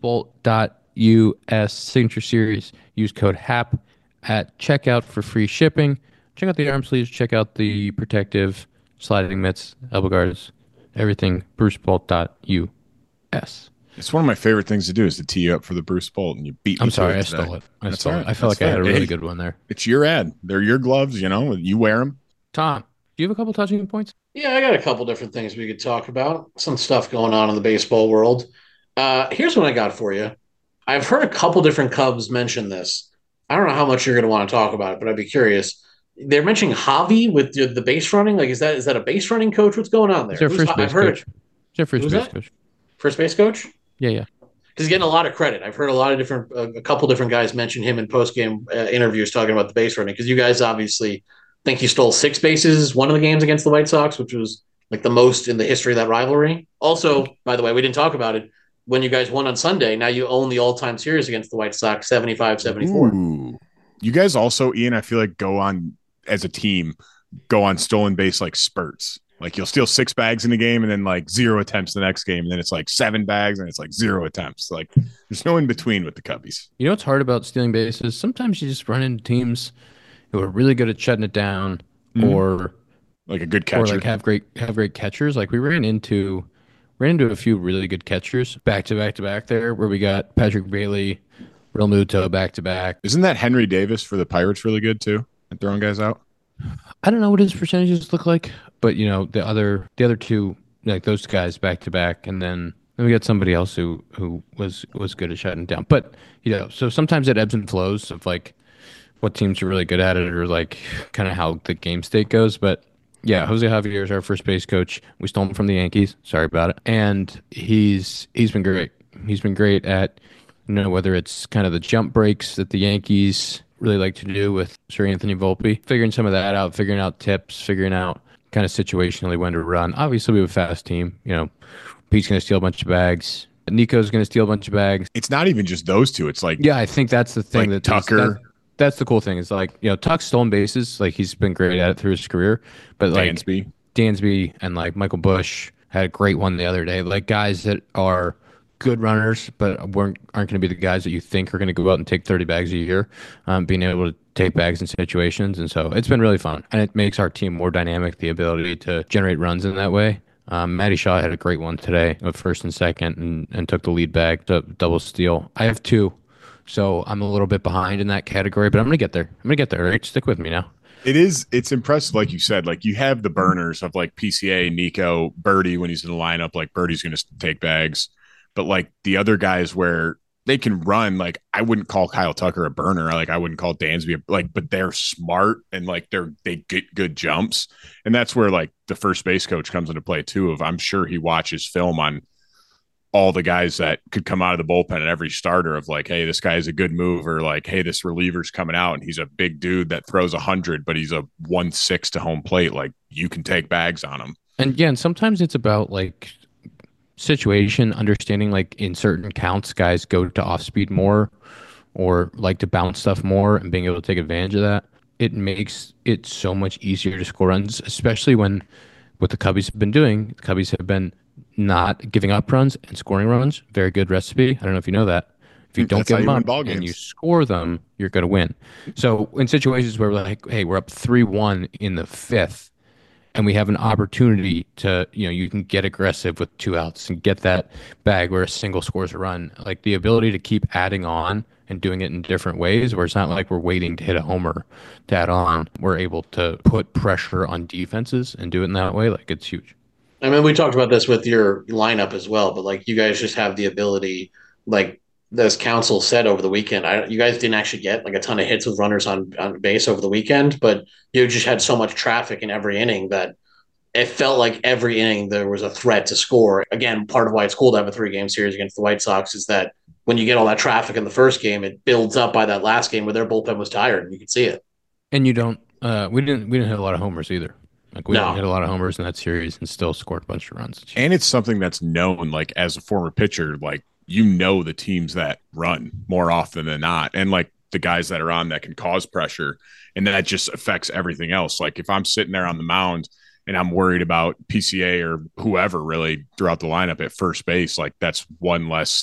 BruceBolt.us signature series. Use code HAP at checkout for free shipping. Check out the arm sleeves. Check out the protective sliding mitts, elbow guards, everything. BruceBolt.us. It's one of my favorite things to do is to tee you up for the Bruce Bolt, and you beat me. I'm sorry, I stole it. I felt like I had a really good one there. It's your ad. They're your gloves, you know. You wear them. Tom, do you have a couple touching points? Yeah, I got a couple different things we could talk about. Some stuff going on in the baseball world. Here's what I got for you. I've heard a couple different Cubs mention this. I don't know how much you're going to want to talk about it, but I'd be curious. They're mentioning Javi with the base running. Like, is that a base running coach? What's going on He's there? our first I've base heard coach. it. He's our first Who's base that? coach. First base coach? Yeah. He's getting a lot of credit. I've heard a lot of different, a couple different guys mention him in post game interviews talking about the base running because you guys obviously think he stole 6 bases one of the games against the White Sox, which was like the most in the history of that rivalry. Also, by the way, we didn't talk about it. When you guys won on Sunday, now you own the all time series against the White Sox 75-74. Ooh. You guys also, Ian, I feel like go on as a team, go on stolen base like spurts. Like you'll steal 6 bags in a game and then like 0 attempts the next game. And then it's like 7 bags and it's like 0 attempts. Like there's no in between with the Cubbies. You know what's hard about stealing bases? Sometimes you just run into teams who are really good at shutting it down, or like a good catcher, or like have great catchers. Like we ran into a few really good catchers back to back there, where we got Patrick Bailey, Real Muto back to back. Isn't that Henry Davis for the Pirates really good too at throwing guys out? I don't know what his percentages look like, but the other two, like those guys back to back, and then we got somebody else who was good at shutting down. But so sometimes it ebbs and flows of like what teams are really good at it, or like kind of how the game state goes. But yeah, Jose Javier is our first base coach. We stole him from the Yankees. Sorry about it. And he's been great. He's been great at whether it's kind of the jump breaks that the Yankees really like to do with Sir Anthony Volpe, figuring some of that out, figuring out tips, figuring out kind of situationally when to run. Obviously, we have a fast team. Pete's going to steal a bunch of bags. Nico's going to steal a bunch of bags. It's not even just those two. It's like, yeah, I think that's the thing like that Tucker. That's the cool thing is like, Tuck's stolen bases. Like he's been great at it through his career, but like Dansby and like Michael Bush had a great one the other day. Like guys that are good runners, but aren't going to be the guys that you think are going to go out and take 30 bags a year, being able to take bags in situations. And so it's been really fun, and it makes our team more dynamic, the ability to generate runs in that way. Matty Shaw had a great one today of first and second and took the lead bag to double steal. I have 2. So I'm a little bit behind in that category, but I'm going to get there. Right? Stick with me now. It's impressive. Like you said, like you have the burners of like PCA, Nico, Birdie, when he's in the lineup, like Birdie's going to take bags, but like the other guys where they can run, like I wouldn't call Kyle Tucker a burner. Like I wouldn't call Dansby but they're smart and like they get good jumps. And that's where like the first base coach comes into play too. I'm sure he watches film on all the guys that could come out of the bullpen at every starter of like, hey, this guy is a good move, or like, hey, this reliever's coming out and he's a big dude that throws 100, but he's a 1-6 to home plate. Like you can take bags on him. And again, sometimes it's about like situation, understanding like in certain counts, guys go to off speed more or like to bounce stuff more, and being able to take advantage of that. It makes it so much easier to score runs, especially when what the Cubbies have been doing. The Cubbies have been not giving up runs and scoring runs. Very good recipe. I don't know if you know that. If you don't give them up and you score them, you're going to win. So in situations where we're like, hey, we're up 3-1 in the 5th, and we have an opportunity to, you can get aggressive with 2 outs and get that bag where a single scores a run. Like the ability to keep adding on and doing it in different ways, where it's not like we're waiting to hit a homer to add on. We're able to put pressure on defenses and do it in that way. Like it's huge. I mean, we talked about this with your lineup as well, but like you guys just have the ability, like as Council said over the weekend, you guys didn't actually get like a ton of hits with runners on base over the weekend, but you just had so much traffic in every inning that it felt like every inning there was a threat to score. Again, part of why it's cool to have a 3-game series against the White Sox is that when you get all that traffic in the first game, it builds up by that last game where their bullpen was tired and you could see it. And you don't, we didn't hit a lot of homers either. Like we didn't hit a lot of homers in that series and still scored a bunch of runs. And it's something that's known, like as a former pitcher, like the teams that run more often than not, and like the guys that are on that can cause pressure, and that just affects everything else. Like if I'm sitting there on the mound and I'm worried about PCA or whoever really throughout the lineup at first base, like that's one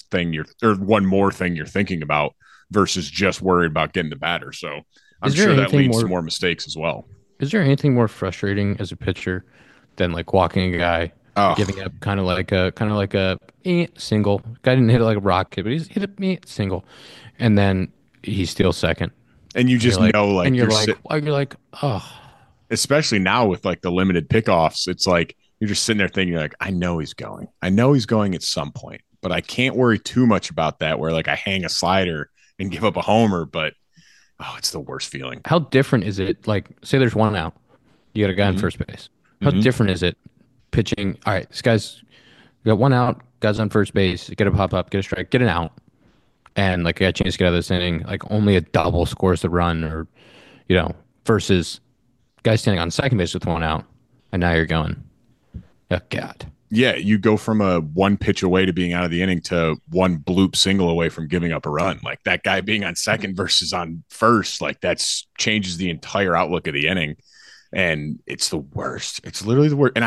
more thing you're thinking about versus just worried about getting the batter. So I'm sure that leads to more mistakes as well. Is there anything more frustrating as a pitcher than like walking a guy, giving up kind of like a single? Guy didn't hit it like a rocket, but he's hit a single, and then he steals second. And you just know, like, and you're like, oh. Especially now with like the limited pickoffs, it's like you're just sitting there thinking, like, I know he's going at some point, but I can't worry too much about that. Where like I hang a slider and give up a homer, but Oh, it's the worst feeling. How different is it? Like, say there's one out, you got a guy on first base. How different is it pitching? All right, this guy's got one out, guys on first base, get a pop up, get a strike, get an out, and like I got a chance to get out of this inning. Like only a double scores the run, or versus guy standing on second base with one out, and now you're going, oh God. Yeah, you go from a one pitch away to being out of the inning to one bloop single away from giving up a run. Like that guy being on second versus on first, like that's changes the entire outlook of the inning. And it's the worst. It's literally the worst. And I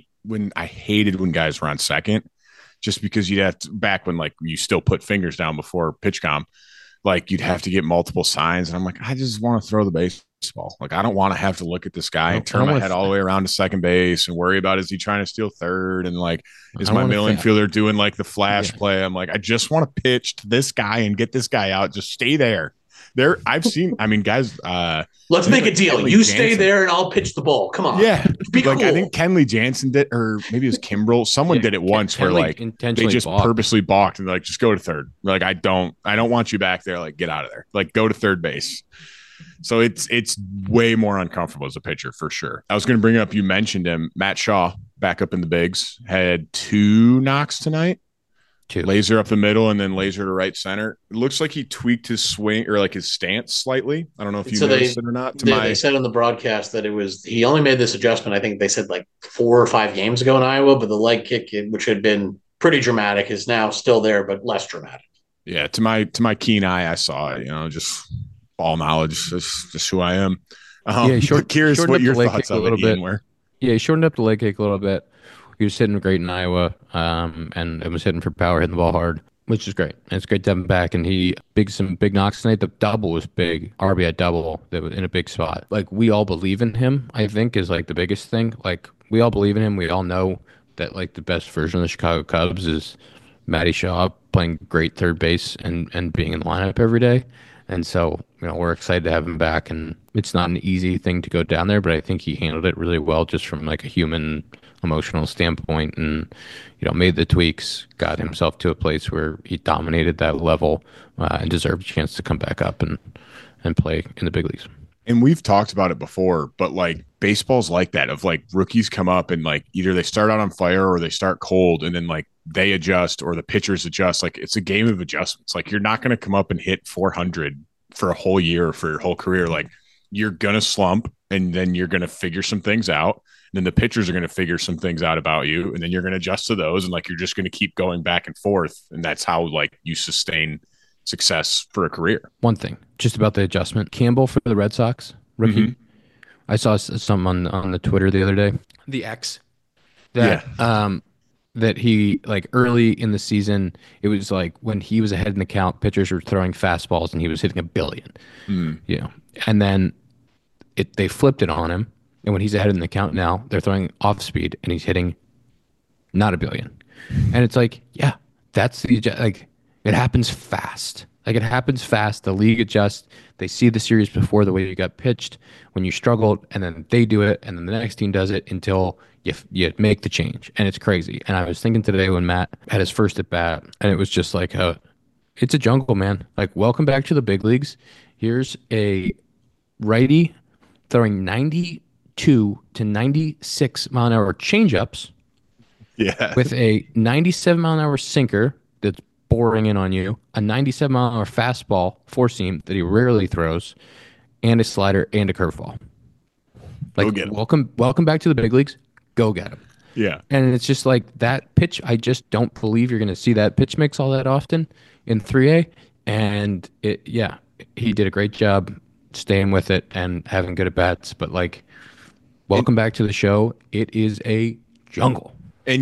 hated when guys were on second, just because you'd have to, back when like you still put fingers down before pitch comp, like you'd have to get multiple signs. And I'm like, I just want to throw the baseball. Like, I don't want to have to look at this guy and turn my head all the way around to second base and worry about, is he trying to steal third? And like, is my middle infielder doing like the flash play? I'm like, I just want to pitch to this guy and get this guy out. Just stay there. I've seen, I mean, guys, let's make a deal. Kenley you Jansen. Stay there and I'll pitch the ball. Come on. Yeah. Be like, cool. I think Kenley Jansen did, or maybe it was Kimbrel. Someone did it once where like they just purposely balked and they're like, just go to third. Like, I don't want you back there. Like, get out of there. Like, go to third base. So it's way more uncomfortable as a pitcher for sure. I was going to bring up, you mentioned him, Matt Shaw, back up in the bigs, had 2 knocks tonight. 2. Laser up the middle and then laser to right center. It looks like he tweaked his swing or like his stance slightly. I don't know if you noticed it or not. They said on the broadcast that he only made this adjustment, I think they said like 4 or 5 games ago in Iowa, but the leg kick, which had been pretty dramatic, is now still there, but less dramatic. Yeah, to my keen eye, I saw it. Just all knowledge. That's just who I am. Curious what your thoughts of it, Ian, were. Yeah, he shortened up the leg kick a little bit. He was hitting great in Iowa, and it was hitting for power, hitting the ball hard, which is great. And it's great to have him back. And he some big knocks tonight. The double was big, RBI double that was in a big spot. Like, we all believe in him, I think, is like the biggest thing. Like, we all believe in him. We all know that like the best version of the Chicago Cubs is Matty Shaw playing great third base and being in the lineup every day. And so, we're excited to have him back. And it's not an easy thing to go down there, but I think he handled it really well, just from like a human emotional standpoint, and made the tweaks, got himself to a place where he dominated that level, and deserved a chance to come back up and play in the big leagues. And we've talked about it before, but like baseball's like that, of like rookies come up and like either they start out on fire or they start cold, and then like they adjust or the pitchers adjust. Like, it's a game of adjustments. Like, you're not going to come up and hit 400 for a whole year or for your whole career. Like, you're going to slump, and then you're going to figure some things out. Then the pitchers are going to figure some things out about you, and then you're going to adjust to those, and like you're just going to keep going back and forth, and that's how like you sustain success for a career. One thing just about the adjustment, Campbell for the Red Sox rookie. I saw some on the Twitter the other day, the X, that that he, like, early in the season, it was like when he was ahead in the count, pitchers were throwing fastballs and he was hitting 1 billion. And then they flipped it on him. And when he's ahead in the count now, they're throwing off speed and he's hitting not 1 billion. And it's like, yeah, that's like, it happens fast. Like, it happens fast. The league adjusts. They see the series before, the way you got pitched when you struggled, and then they do it, and then the next team does it until you make the change. And it's crazy. And I was thinking today when Matt had his first at bat, and it was just like, it's a jungle, man. Like, welcome back to the big leagues. Here's a righty throwing 92 to 96 mile an hour changeups, with a 97 mile an hour sinker that's boring in on you, a 97 mile an hour fastball, 4-seam that he rarely throws, and a slider and a curveball. Like, welcome back to the big leagues. Go get him. Yeah. And it's just like that pitch. I just don't believe you're going to see that pitch mix all that often in 3A. And he did a great job staying with it and having good at bats. But like, welcome back to the show. It is a jungle. And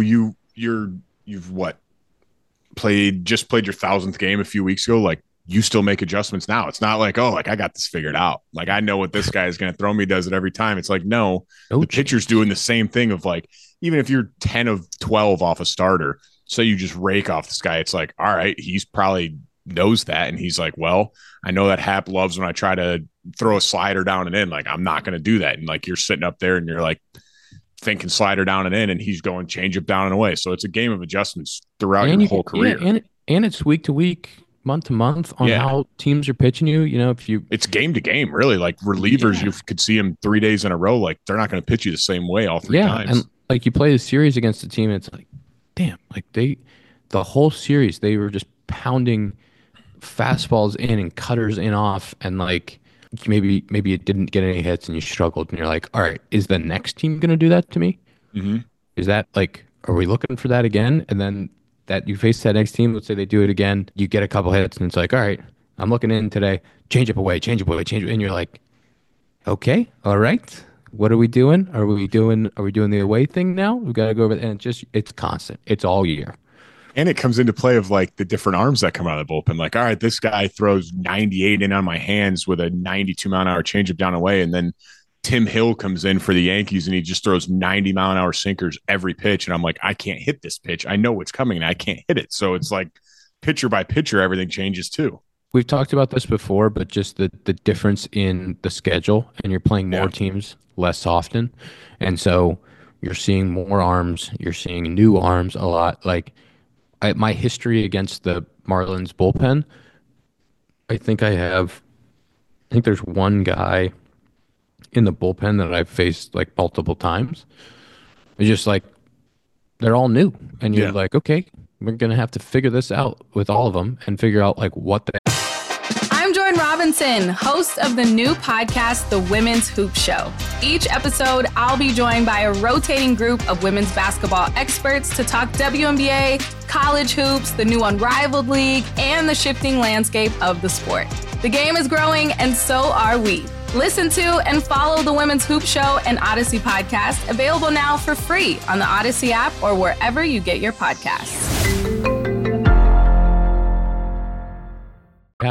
you've what? Played your 1,000th game a few weeks ago. Like, you still make adjustments now. It's not like, I got this figured out. Like, I know what this guy is going to throw me, does it every time. It's like, no, the pitcher's doing the same thing of like, even if you're 10 of 12 off a starter, so you just rake off this guy. It's like, all right, he's probably knows that. And he's like, well, I know that Hap loves when I try to throw a slider down and in. Like, I'm not going to do that. And like, you're sitting up there and you're like thinking slider down and in, and he's going change up down and away. So it's a game of adjustments throughout your whole career. And it's week to week month to month on Yeah. how teams are pitching you. You know, if you It's game to game, really. Like relievers, you could see them 3 days in a row. Like they're not going to pitch you the same way all three times. and like you play the series against a team, it's like, damn, like the whole series they were just pounding fastballs in and cutters in off, and like maybe it didn't get any hits and you struggled, and you're like, all right, is the next team going to do that to me? Mhm. Is that like, are we looking for that again? And then that you face that next team, let's say they do it again, you get a couple hits, and it's like, all right, I'm looking in today, change up away, and you're like, okay, all right, what are we doing? Are we doing the away thing now? We got to go over, and it's constant. It's all year. And it comes into play of like the different arms that come out of the bullpen. Like, all right, this guy throws 98 in on my hands with a 92-mile-an-hour changeup down away, and then Tim Hill comes in for the Yankees and he just throws 90-mile-an-hour sinkers every pitch, and I'm like, I can't hit this pitch. I know what's coming, and I can't hit it. So it's like pitcher by pitcher, everything changes too. We've talked about this before, but just the difference in the schedule, and you're playing more teams less often, and so you're seeing more arms, you're seeing new arms a lot. Like my history against the Marlins bullpen, I think there's one guy in the bullpen that I've faced like multiple times. It's just like they're all new, and you're like, okay, we're gonna have to figure this out with all of them and figure out like what the. I'm Jordan Robinson, host of the new podcast, The Women's Hoop Show. Each episode, I'll be joined by a rotating group of women's basketball experts to talk WNBA, college hoops, the new Unrivaled League, and the shifting landscape of the sport. The game is growing, and so are we. Listen to and follow The Women's Hoop Show and Odyssey podcast, available now for free on the Odyssey app or wherever you get your podcasts. Yeah.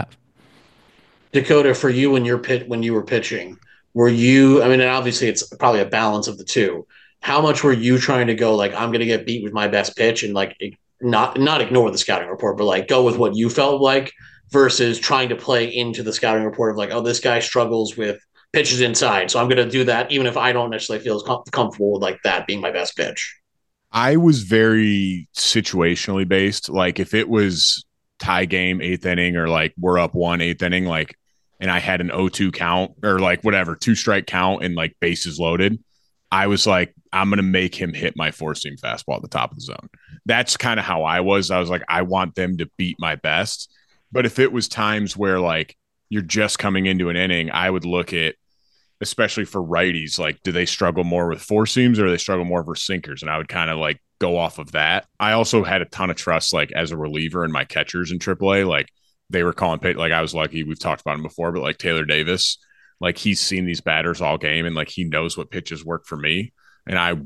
Dakota, for you when you were pitching, were you? I mean, and obviously it's probably a balance of the two. How much were you trying to go like, I'm going to get beat with my best pitch, and like not ignore the scouting report, but like go with what you felt like, versus trying to play into the scouting report of like, oh, this guy struggles with pitches inside, so I'm going to do that even if I don't necessarily feel as comfortable with like that being my best pitch? I was very situationally based. Like if it was tie game, 8th inning, or like we're up 1 8th inning, like, and I had an 0-2 count or like whatever, 2-strike count and like bases loaded, I was like, I'm going to make him hit my 4-seam fastball at the top of the zone. That's kind of how I was. I was like, I want them to beat my best. But if it was times where like you're just coming into an inning, I would look at, especially for righties, like, do they struggle more with 4-seams or do they struggle more for sinkers? And I would kind of like go off of that. I also had a ton of trust, like as a reliever, in my catchers in AAA. Like they were calling, like I was lucky. We've talked about him before, but like Taylor Davis, like he's seen these batters all game and like he knows what pitches work for me. And I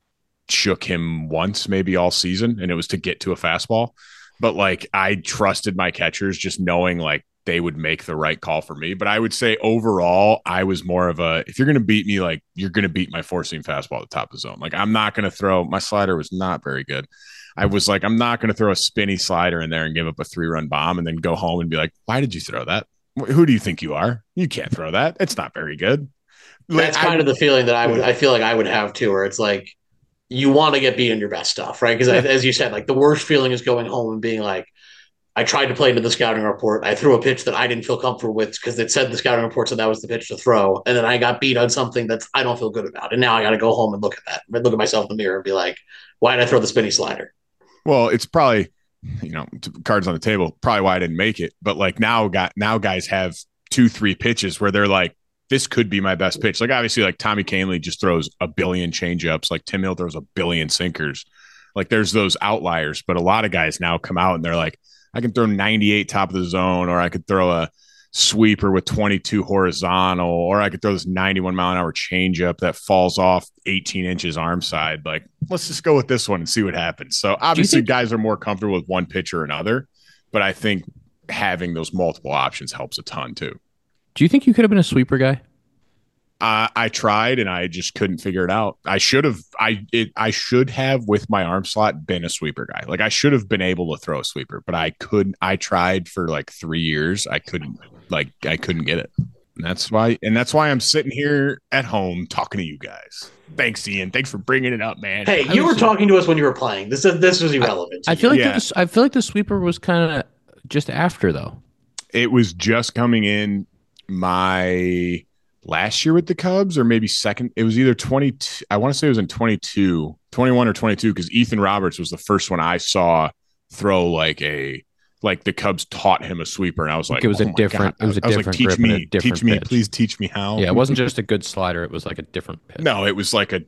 shook him once, maybe all season, and it was to get to a fastball. But like I trusted my catchers, just knowing like they would make the right call for me. But I would say overall, I was more of a, if you're going to beat me, like you're going to beat my 4-seam fastball at the top of the zone. Like I'm not going to throw, my slider was not very good. I was like, I'm not going to throw a spinny slider in there and give up a 3-run bomb and then go home and be like, why did you throw that? Who do you think you are? You can't throw that. It's not very good. That's kind of the feeling that I feel like I would have too, where it's like, you want to get beat on your best stuff, right? Because as you said, like the worst feeling is going home and being like, I tried to play into the scouting report. I threw a pitch that I didn't feel comfortable with because it said the scouting report said that was the pitch to throw. And then I got beat on something that I don't feel good about. And now I got to go home and look at that, look at myself in the mirror and be like, why did I throw the spinny slider? Well, it's probably, cards on the table, probably why I didn't make it. But like now guys have 2-3 pitches where they're like, this could be my best pitch. Like obviously like Tommy Kahnle just throws a billion changeups. Like Tim Hill throws a billion sinkers. Like there's those outliers, but a lot of guys now come out and they're like, I can throw 98 top of the zone, or I could throw a sweeper with 22 horizontal, or I could throw this 91-mile-an-hour changeup that falls off 18 inches arm side. Like, let's just go with this one and see what happens. So obviously guys are more comfortable with one pitch or another, but I think having those multiple options helps a ton too. Do you think you could have been a sweeper guy? I tried and I just couldn't figure it out. I should have with my arm slot been a sweeper guy. Like I should have been able to throw a sweeper, but I couldn't. I tried for like 3 years. I couldn't get it. And that's why I'm sitting here at home talking to you guys. Thanks, Ian. Thanks for bringing it up, man. Hey, you were talking to us when you were playing. This was irrelevant. I feel like the sweeper was kind of just after though? It was just coming in my last year with the Cubs, or maybe second. It was either 22. I want to say it was in 21 or 22, because Ethan Roberts was the first one I saw throw like the Cubs taught him a sweeper, and I was like, it was oh a different. God. It was a I was different. like, grip and a different teach me, pitch. please teach me how. Yeah, it wasn't just a good slider. It was like a different pitch. No, it was like a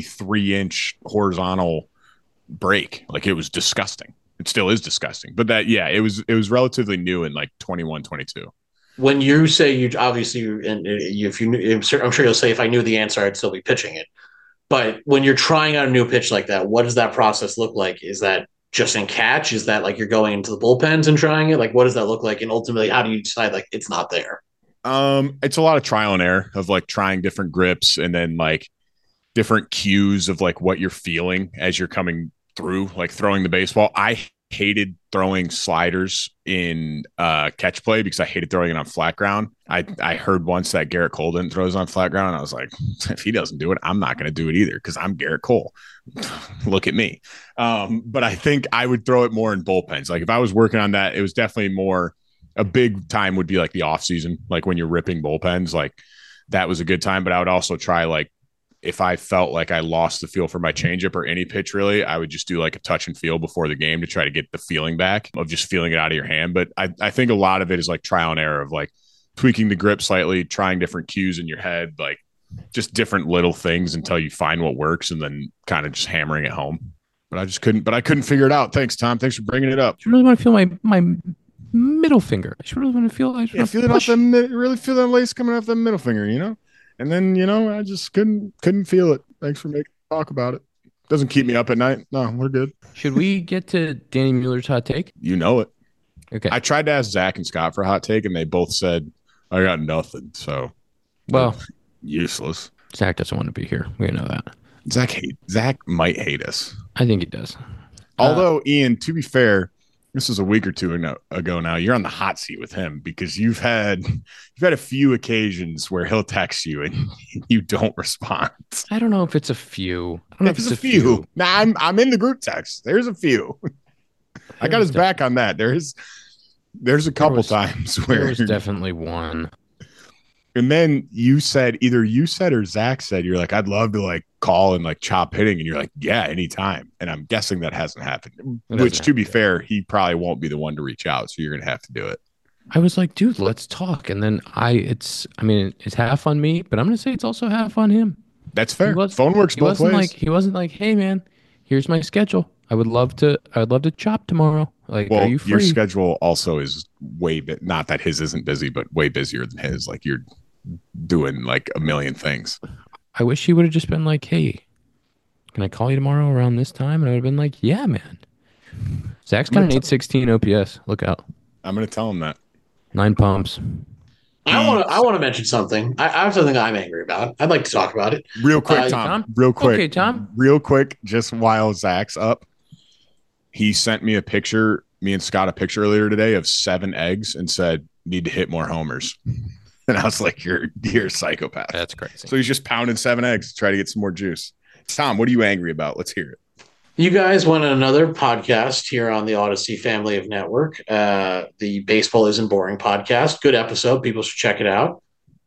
23-inch horizontal break. Like, it was disgusting. It still is disgusting. But it was relatively new in like 21, 22. When you say you obviously, and if you, I'm sure you'll say if I knew the answer, I'd still be pitching it. But when you're trying out a new pitch like that, what does that process look like? Is that just in catch? Is that like you're going into the bullpens and trying it? Like, what does that look like? And ultimately, how do you decide like it's not there? It's a lot of trial and error of like trying different grips and then like different cues of like what you're feeling as you're coming through, like throwing the baseball. I hated throwing sliders in catch play because I hated throwing it on flat ground. I heard once that Garrett Cole didn't throw it on flat ground, and I was like, if he doesn't do it, I'm not going to do it either because I'm Garrett Cole. Look at me. But I think I would throw it more in bullpens. Like if I was working on that, it was definitely more a big time would be like the off season, like when you're ripping bullpens, like that was a good time. But I would also try like if I felt like I lost the feel for my changeup or any pitch, really, I would just do like a touch and feel before the game to try to get the feeling back of just feeling it out of your hand. But I think a lot of it is like trial and error of like tweaking the grip slightly, trying different cues in your head, like just different little things until you find what works and then kind of just hammering it home. But I couldn't figure it out. Thanks, Tom. Thanks for bringing it up. I really want to feel my middle finger. I should really want to feel. Feel it off the really feel that lace coming off the middle finger, you know. And then, you know, I just couldn't feel it. Thanks for making me talk about it. Doesn't keep me up at night. No, we're good. Should we get to Danny Mueller's hot take? You know it. Okay. I tried to ask Zach and Scott for a hot take, and they both said, I got nothing. So, well, useless. Zach doesn't want to be here. We know that. Zach might hate us. I think he does. Although, Ian, to be fair, this is a week or two ago now. You're on the hot seat with him because you've had a few occasions where he'll text you and you don't respond. I don't know if it's a few. I don't know if it's a few. Nah, I'm in the group text. There's a few. I got his back on that. There's a couple times where there was definitely one. And then either you said or Zach said, you're like, I'd love to like call and like chop hitting. And you're like, yeah, anytime. And I'm guessing that hasn't happened, which to be fair, he probably won't be the one to reach out. So you're going to have to do it. I was like, dude, let's talk. And then it's half on me, but I'm going to say it's also half on him. That's fair. Phone works both ways. He wasn't like, hey man, here's my schedule. I'd love to chop tomorrow. Like, well, are you free? Your schedule also is not that his isn't busy, but way busier than his. Like you're doing like a million things. I wish he would have just been like, hey, can I call you tomorrow around this time? And I would have been like, yeah, man. Zach's got an 816 OPS. Look out. I'm going to tell him that. 9 pumps. I want to mention something. I have something I'm angry about. I'd like to talk about it. Real quick, Tom. Real quick. Okay, Tom. Real quick, just while Zach's up, he sent me and Scott a picture earlier today of 7 eggs and said, need to hit more homers. And I was like, you're a psychopath. That's crazy. So he's just pounding 7 eggs to try to get some more juice. Tom, what are you angry about? Let's hear it. You guys went on another podcast here on the Odyssey family of network. The Baseball Isn't Boring podcast. Good episode. People should check it out.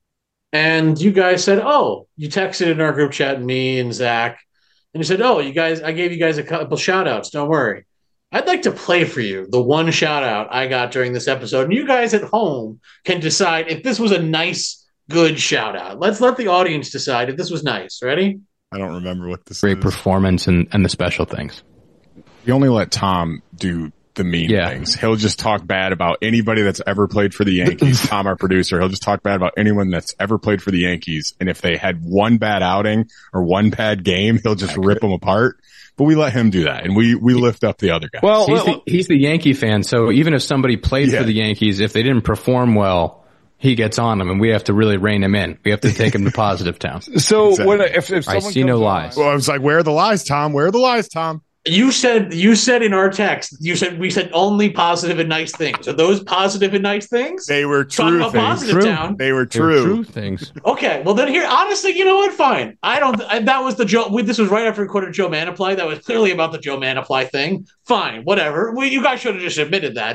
And you guys said, oh, you texted in our group chat, me and Zach. And you said, oh, I gave you guys a couple shout outs. Don't worry. I'd like to play for you the one shout out I got during this episode. And you guys at home can decide if this was a nice, good shout out. Let's let the audience decide if this was nice. Ready? I don't remember what this Great is. performance and the special things. You only let Tom do the mean things. He'll just talk bad about anybody that's ever played for the Yankees. Tom, our producer, he'll just talk bad about anyone that's ever played for the Yankees. And if they had one bad outing or one bad game, he'll just rip them apart. But we let him do that, and we lift up the other guys. Well, he's the Yankee fan, so even if somebody played for the Yankees, if they didn't perform well, he gets on them, and we have to really rein him in. We have to take him to positive town. So exactly. if I see no lies. Well, I was like, where are the lies, Tom? Where are the lies, Tom? You said in our text, we said only positive and nice things. Are those positive and nice things? They were true things. Positive town. They were true things. Okay, well then here, honestly, you know what? Fine. That was the Joe. This was right after we recorded Joe Manaply. That was clearly about the Joe Manaply thing. Fine, whatever. You guys should have just admitted that.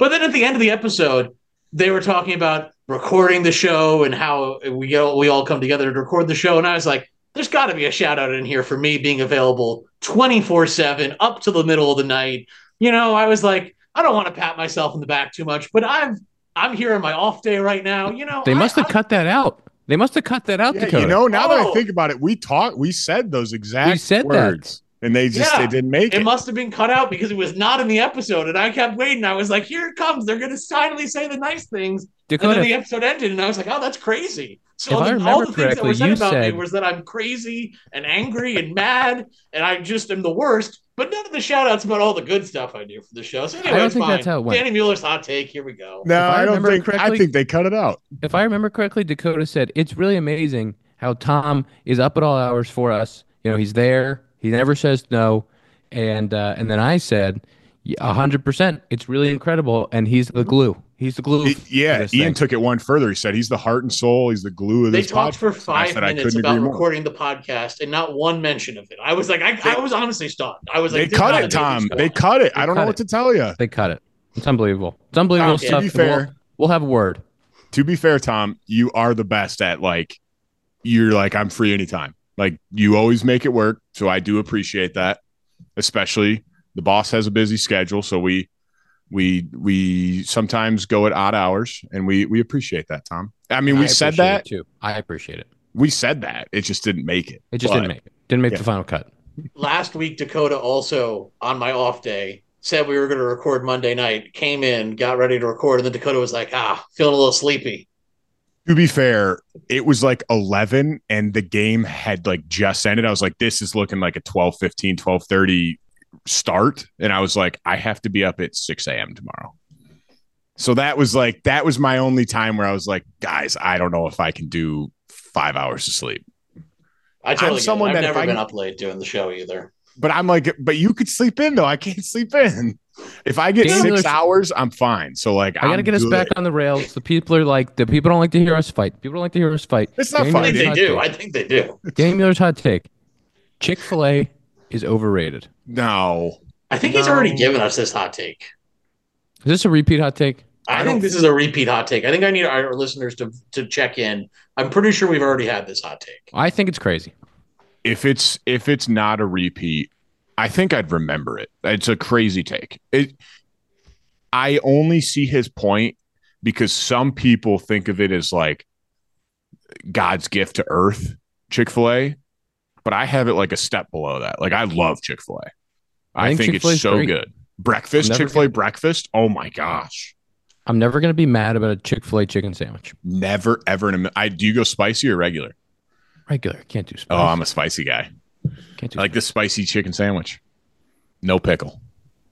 But then at the end of the episode, they were talking about recording the show and how we all come together to record the show. And I was like, there's got to be a shout out in here for me being available 24/7 up to the middle of the night. I was like, I don't want to pat myself in the back too much, but I'm here on my off day right now. They must have cut that out. They must have cut that out, Dakota. Now that I think about it, we said those exact words. And they didn't make it. It must have been cut out because it was not in the episode. And I kept waiting. I was like, here it comes. They're going to finally say the nice things. Dakota, and then the episode ended. And I was like, oh, that's crazy. So all the things that were said about me was that I'm crazy and angry and mad. And I just am the worst. But none of the shout outs about all the good stuff I do for the show. So anyway, I don't think that's how it went. Danny Mueller's hot take. Here we go. No, I think they cut it out. If I remember correctly, Dakota said, it's really amazing how Tom is up at all hours for us. He's there. He never says no. And then I said, 100%. It's really incredible. And he's the glue. He's the glue. Ian took it one further. He said he's the heart and soul. He's the glue of this podcast. They talked for 5 minutes about recording the podcast and not one mention of it. I was like, I was honestly stunned. I was like, they cut it, Tom. They cut it. I don't know what to tell you. They cut it. It's unbelievable. It's unbelievable stuff. To be fair, we'll have a word. To be fair, Tom, you are the best at you're like, I'm free anytime. You always make it work. So I do appreciate that. Especially the boss has a busy schedule. So we sometimes go at odd hours and we appreciate that, Tom. I mean, we said that too. I appreciate it. We said that. It just didn't make it. Didn't make it. Didn't make the final cut. Last week, Dakota also on my off day said we were going to record Monday night, came in, got ready to record. And then Dakota was like, feeling a little sleepy. To be fair, it was 11 and the game had just ended. I was like, this is looking like a 12:15, 12:30 start. And I was like, I have to be up at 6 a.m. tomorrow. So that was my only time where I was like, guys, I don't know if I can do 5 hours of sleep. I totally get it. I've never been up late doing the show either. But I'm like, but you could sleep in though. I can't sleep in. If I get 6 hours, I'm fine. So I got to get us back on the rails. The people don't like to hear us fight. People don't like to hear us fight. It's not funny. I think they do. Danny Mueller's hot take. Chick-fil-A is overrated. No. I think he's already given us this hot take. Is this a repeat hot take? I think this is a repeat hot take. I think I need our listeners to check in. I'm pretty sure we've already had this hot take. I think it's crazy. If it's not a repeat, I think I'd remember it. It's a crazy take. I only see his point because some people think of it as God's gift to earth, Chick-fil-A, but I have it a step below that. I love Chick-fil-A. I think it's so good. Breakfast, Chick-fil-A breakfast. Oh my gosh. I'm never going to be mad about a Chick-fil-A chicken sandwich. Never, ever. Do you go spicy or regular? Regular. Can't do spicy. Oh, I'm a spicy guy. Can't do I like the spicy chicken sandwich. No pickle.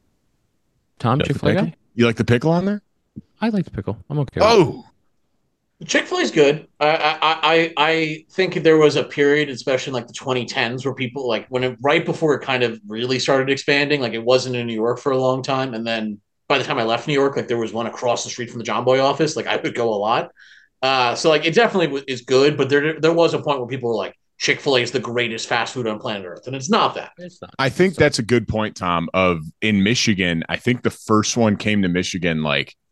Tom, Chick-fil-A guy? You like the pickle on there? I like the pickle. I'm okay. Oh, Chick-fil-A is good. I think there was a period, especially in the 2010s, where people right before it kind of really started expanding. It wasn't in New York for a long time, and then by the time I left New York, there was one across the street from the John Boy office. I would go a lot. So it definitely is good, but there was a point where people were like, Chick-fil-A is the greatest fast food on planet Earth, and it's not that. I think that's a good point, Tom. In Michigan, I think the first one came to Michigan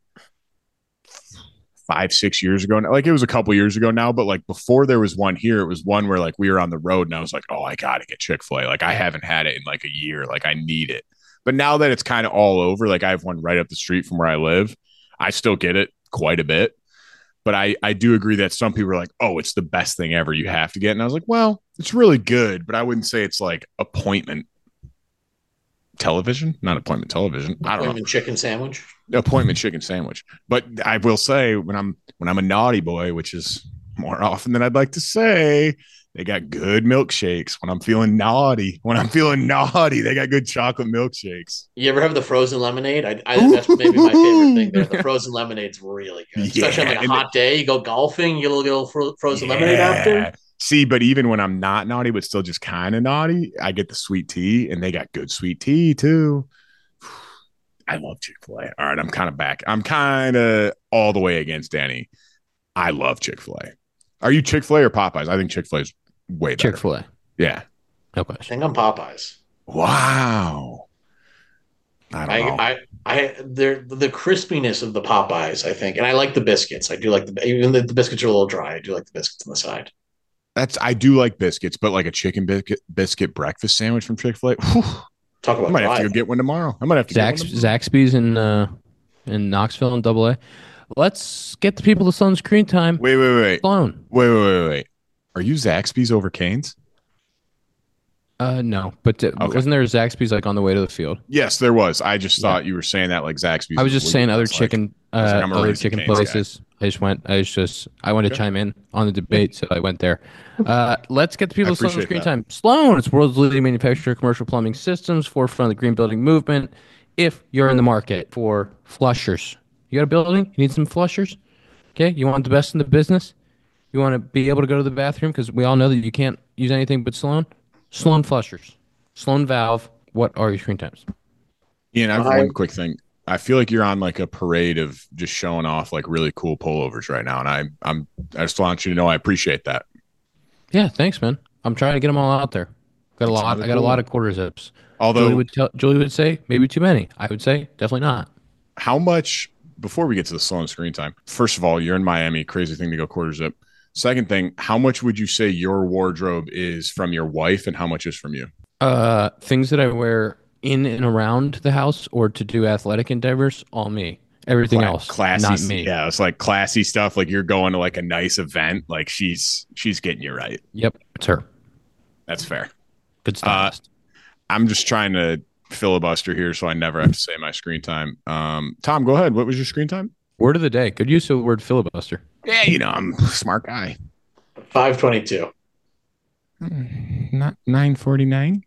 5-6 years ago. It was a couple years ago now, but before there was one here, it was one where we were on the road, and I was like, oh, I got to get Chick-fil-A. I haven't had it in a year. I need it. But now that it's kind of all over, I have one right up the street from where I live. I still get it quite a bit. But I do agree that some people are like, oh, it's the best thing ever. You have to get it. And I was like, well, it's really good, but I wouldn't say it's appointment television, not appointment television. I don't know. Appointment chicken sandwich. Appointment chicken sandwich. But I will say when I'm a naughty boy, which is more often than I'd like to say, they got good milkshakes. When I'm feeling naughty, they got good chocolate milkshakes. You ever have the frozen lemonade? That's maybe my favorite thing there. The frozen lemonade's really good. Especially on a hot day. You go golfing, you get a little frozen lemonade after. See, but even when I'm not naughty, but still just kind of naughty, I get the sweet tea, and they got good sweet tea too. I love Chick-fil-A. All right, I'm kind of back. I'm kind of all the way against Danny. I love Chick-fil-A. Are you Chick-fil-A or Popeyes? I think Chick-fil-A is way better. Chick-fil-A. Yeah. No question. I think I'm Popeyes. Wow. I don't know. The crispiness of the Popeyes, I think, and I like the biscuits. I do like even the biscuits are a little dry. I do like the biscuits on the side. I do like biscuits, but like a chicken biscuit breakfast sandwich from Chick-fil-A. Talk about I might have to go get one tomorrow. I might have to Zaxby's in Knoxville and AA. Let's get the people to Sloan screen time. Wait. Sloan. Wait. Are you Zaxby's over Cane's? No, but wasn't there a Zaxby's like on the way to the field? Yes, there was. I just thought you were saying that like Zaxby's. I was just saying other chicken places. Guy. I wanted to chime in on the debate, so I went there. Let's get the people to Sloan screen time. Sloan, it's world's leading manufacturer of commercial plumbing systems, forefront of the green building movement. If you're in the market for flushers, you got a building, you need some flushers. Okay, you want the best in the business. You want to be able to go to the bathroom because we all know that you can't use anything but Sloan. Sloan flushers, Sloan valve. What are your screen times? Ian, I have one quick thing. I feel like you're on like a parade of just showing off like really cool pullovers right now, and I just want you to know I appreciate that. Yeah, thanks, man. I'm trying to get them all out there. I got a lot of quarter zips. Although Julie would say maybe too many. I would say definitely not. How much before we get to the Sloan screen time? First of all, you're in Miami. Crazy thing to go quarter zip. Second thing, how much would you say your wardrobe is from your wife and how much is from you? Things that I wear in and around the house or to do athletic endeavors, all me. Everything else, classy, not me. Yeah, it's like classy stuff. Like you're going to like a nice event. Like she's getting you right. Yep, it's her. That's fair. Good stuff. I'm just trying to filibuster here so I never have to say my screen time. Tom, go ahead. What was your screen time? Word of the day. Good use of the word filibuster. Yeah, I'm a smart guy. 5:22. Not 9:49.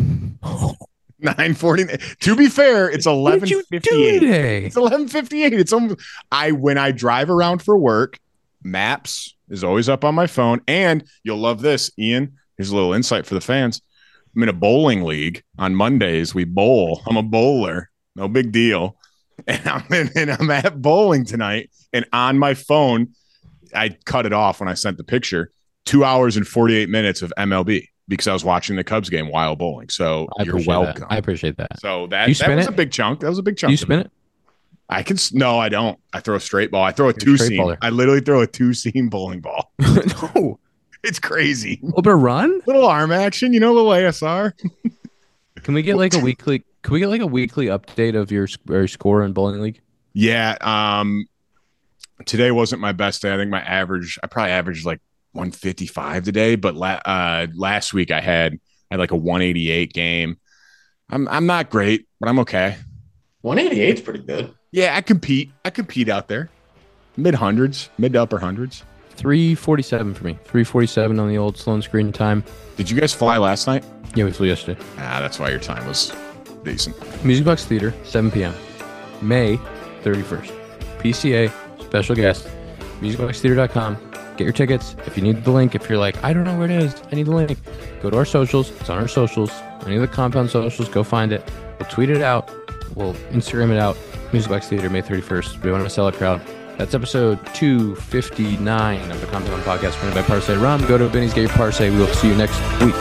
9:49. To be fair, it's 11:58. It's 11:58. It's almost. When I drive around for work, Maps is always up on my phone, and you'll love this, Ian. Here's a little insight for the fans. I'm in a bowling league. On Mondays, we bowl. I'm a bowler. No big deal. And I'm at bowling tonight, and on my phone, I cut it off when I sent the picture. 2 hours and 48 minutes of MLB because I was watching the Cubs game while bowling. So you're welcome. I appreciate that. So that was a big chunk. That was a big chunk. You spin it? I can. No, I don't. I throw a straight ball. I throw a two-seam. I literally throw a two-seam bowling ball. No. It's crazy. A little bit of run? Little arm action, a little ASR. Can we get like a weekly update of your score in bowling league? Yeah. Today wasn't my best day. I think I probably averaged like 155 today, but last week I had like a 188 game. I'm not great, but I'm okay. 188 is pretty good. Yeah, I compete out there. Mid to upper hundreds. 347 for me. 347 on the old Sloan screen time. Did you guys fly last night? Yeah, we flew yesterday. That's why your time was decent. Music Box Theater, 7 p.m. May 31st. PCA, special guest. MusicBoxTheater.com. Get your tickets. If you need the link, if you're like, I don't know where it is, I need the link, go to our socials. It's on our socials. Any of the compound socials, go find it. We'll tweet it out. We'll Instagram it out. Music Box Theater, May 31st. We want to sell a crowd. That's episode 259 of the Compound Podcast presented by Parse Rum. Go to Benny's, get your Parse. We will see you next week.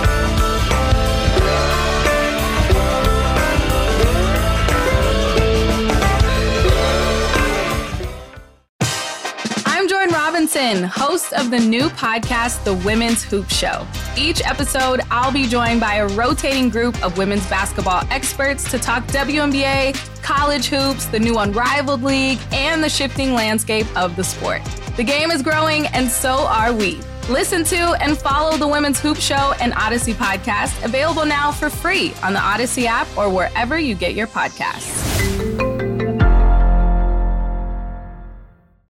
Host of the new podcast, The Women's Hoop Show. Each episode, I'll be joined by a rotating group of women's basketball experts to talk WNBA, college hoops, the new Unrivaled League, and the shifting landscape of the sport. The game is growing, and so are we. Listen to and follow The Women's Hoop Show and Odyssey podcast, available now for free on the Odyssey app or wherever you get your podcasts.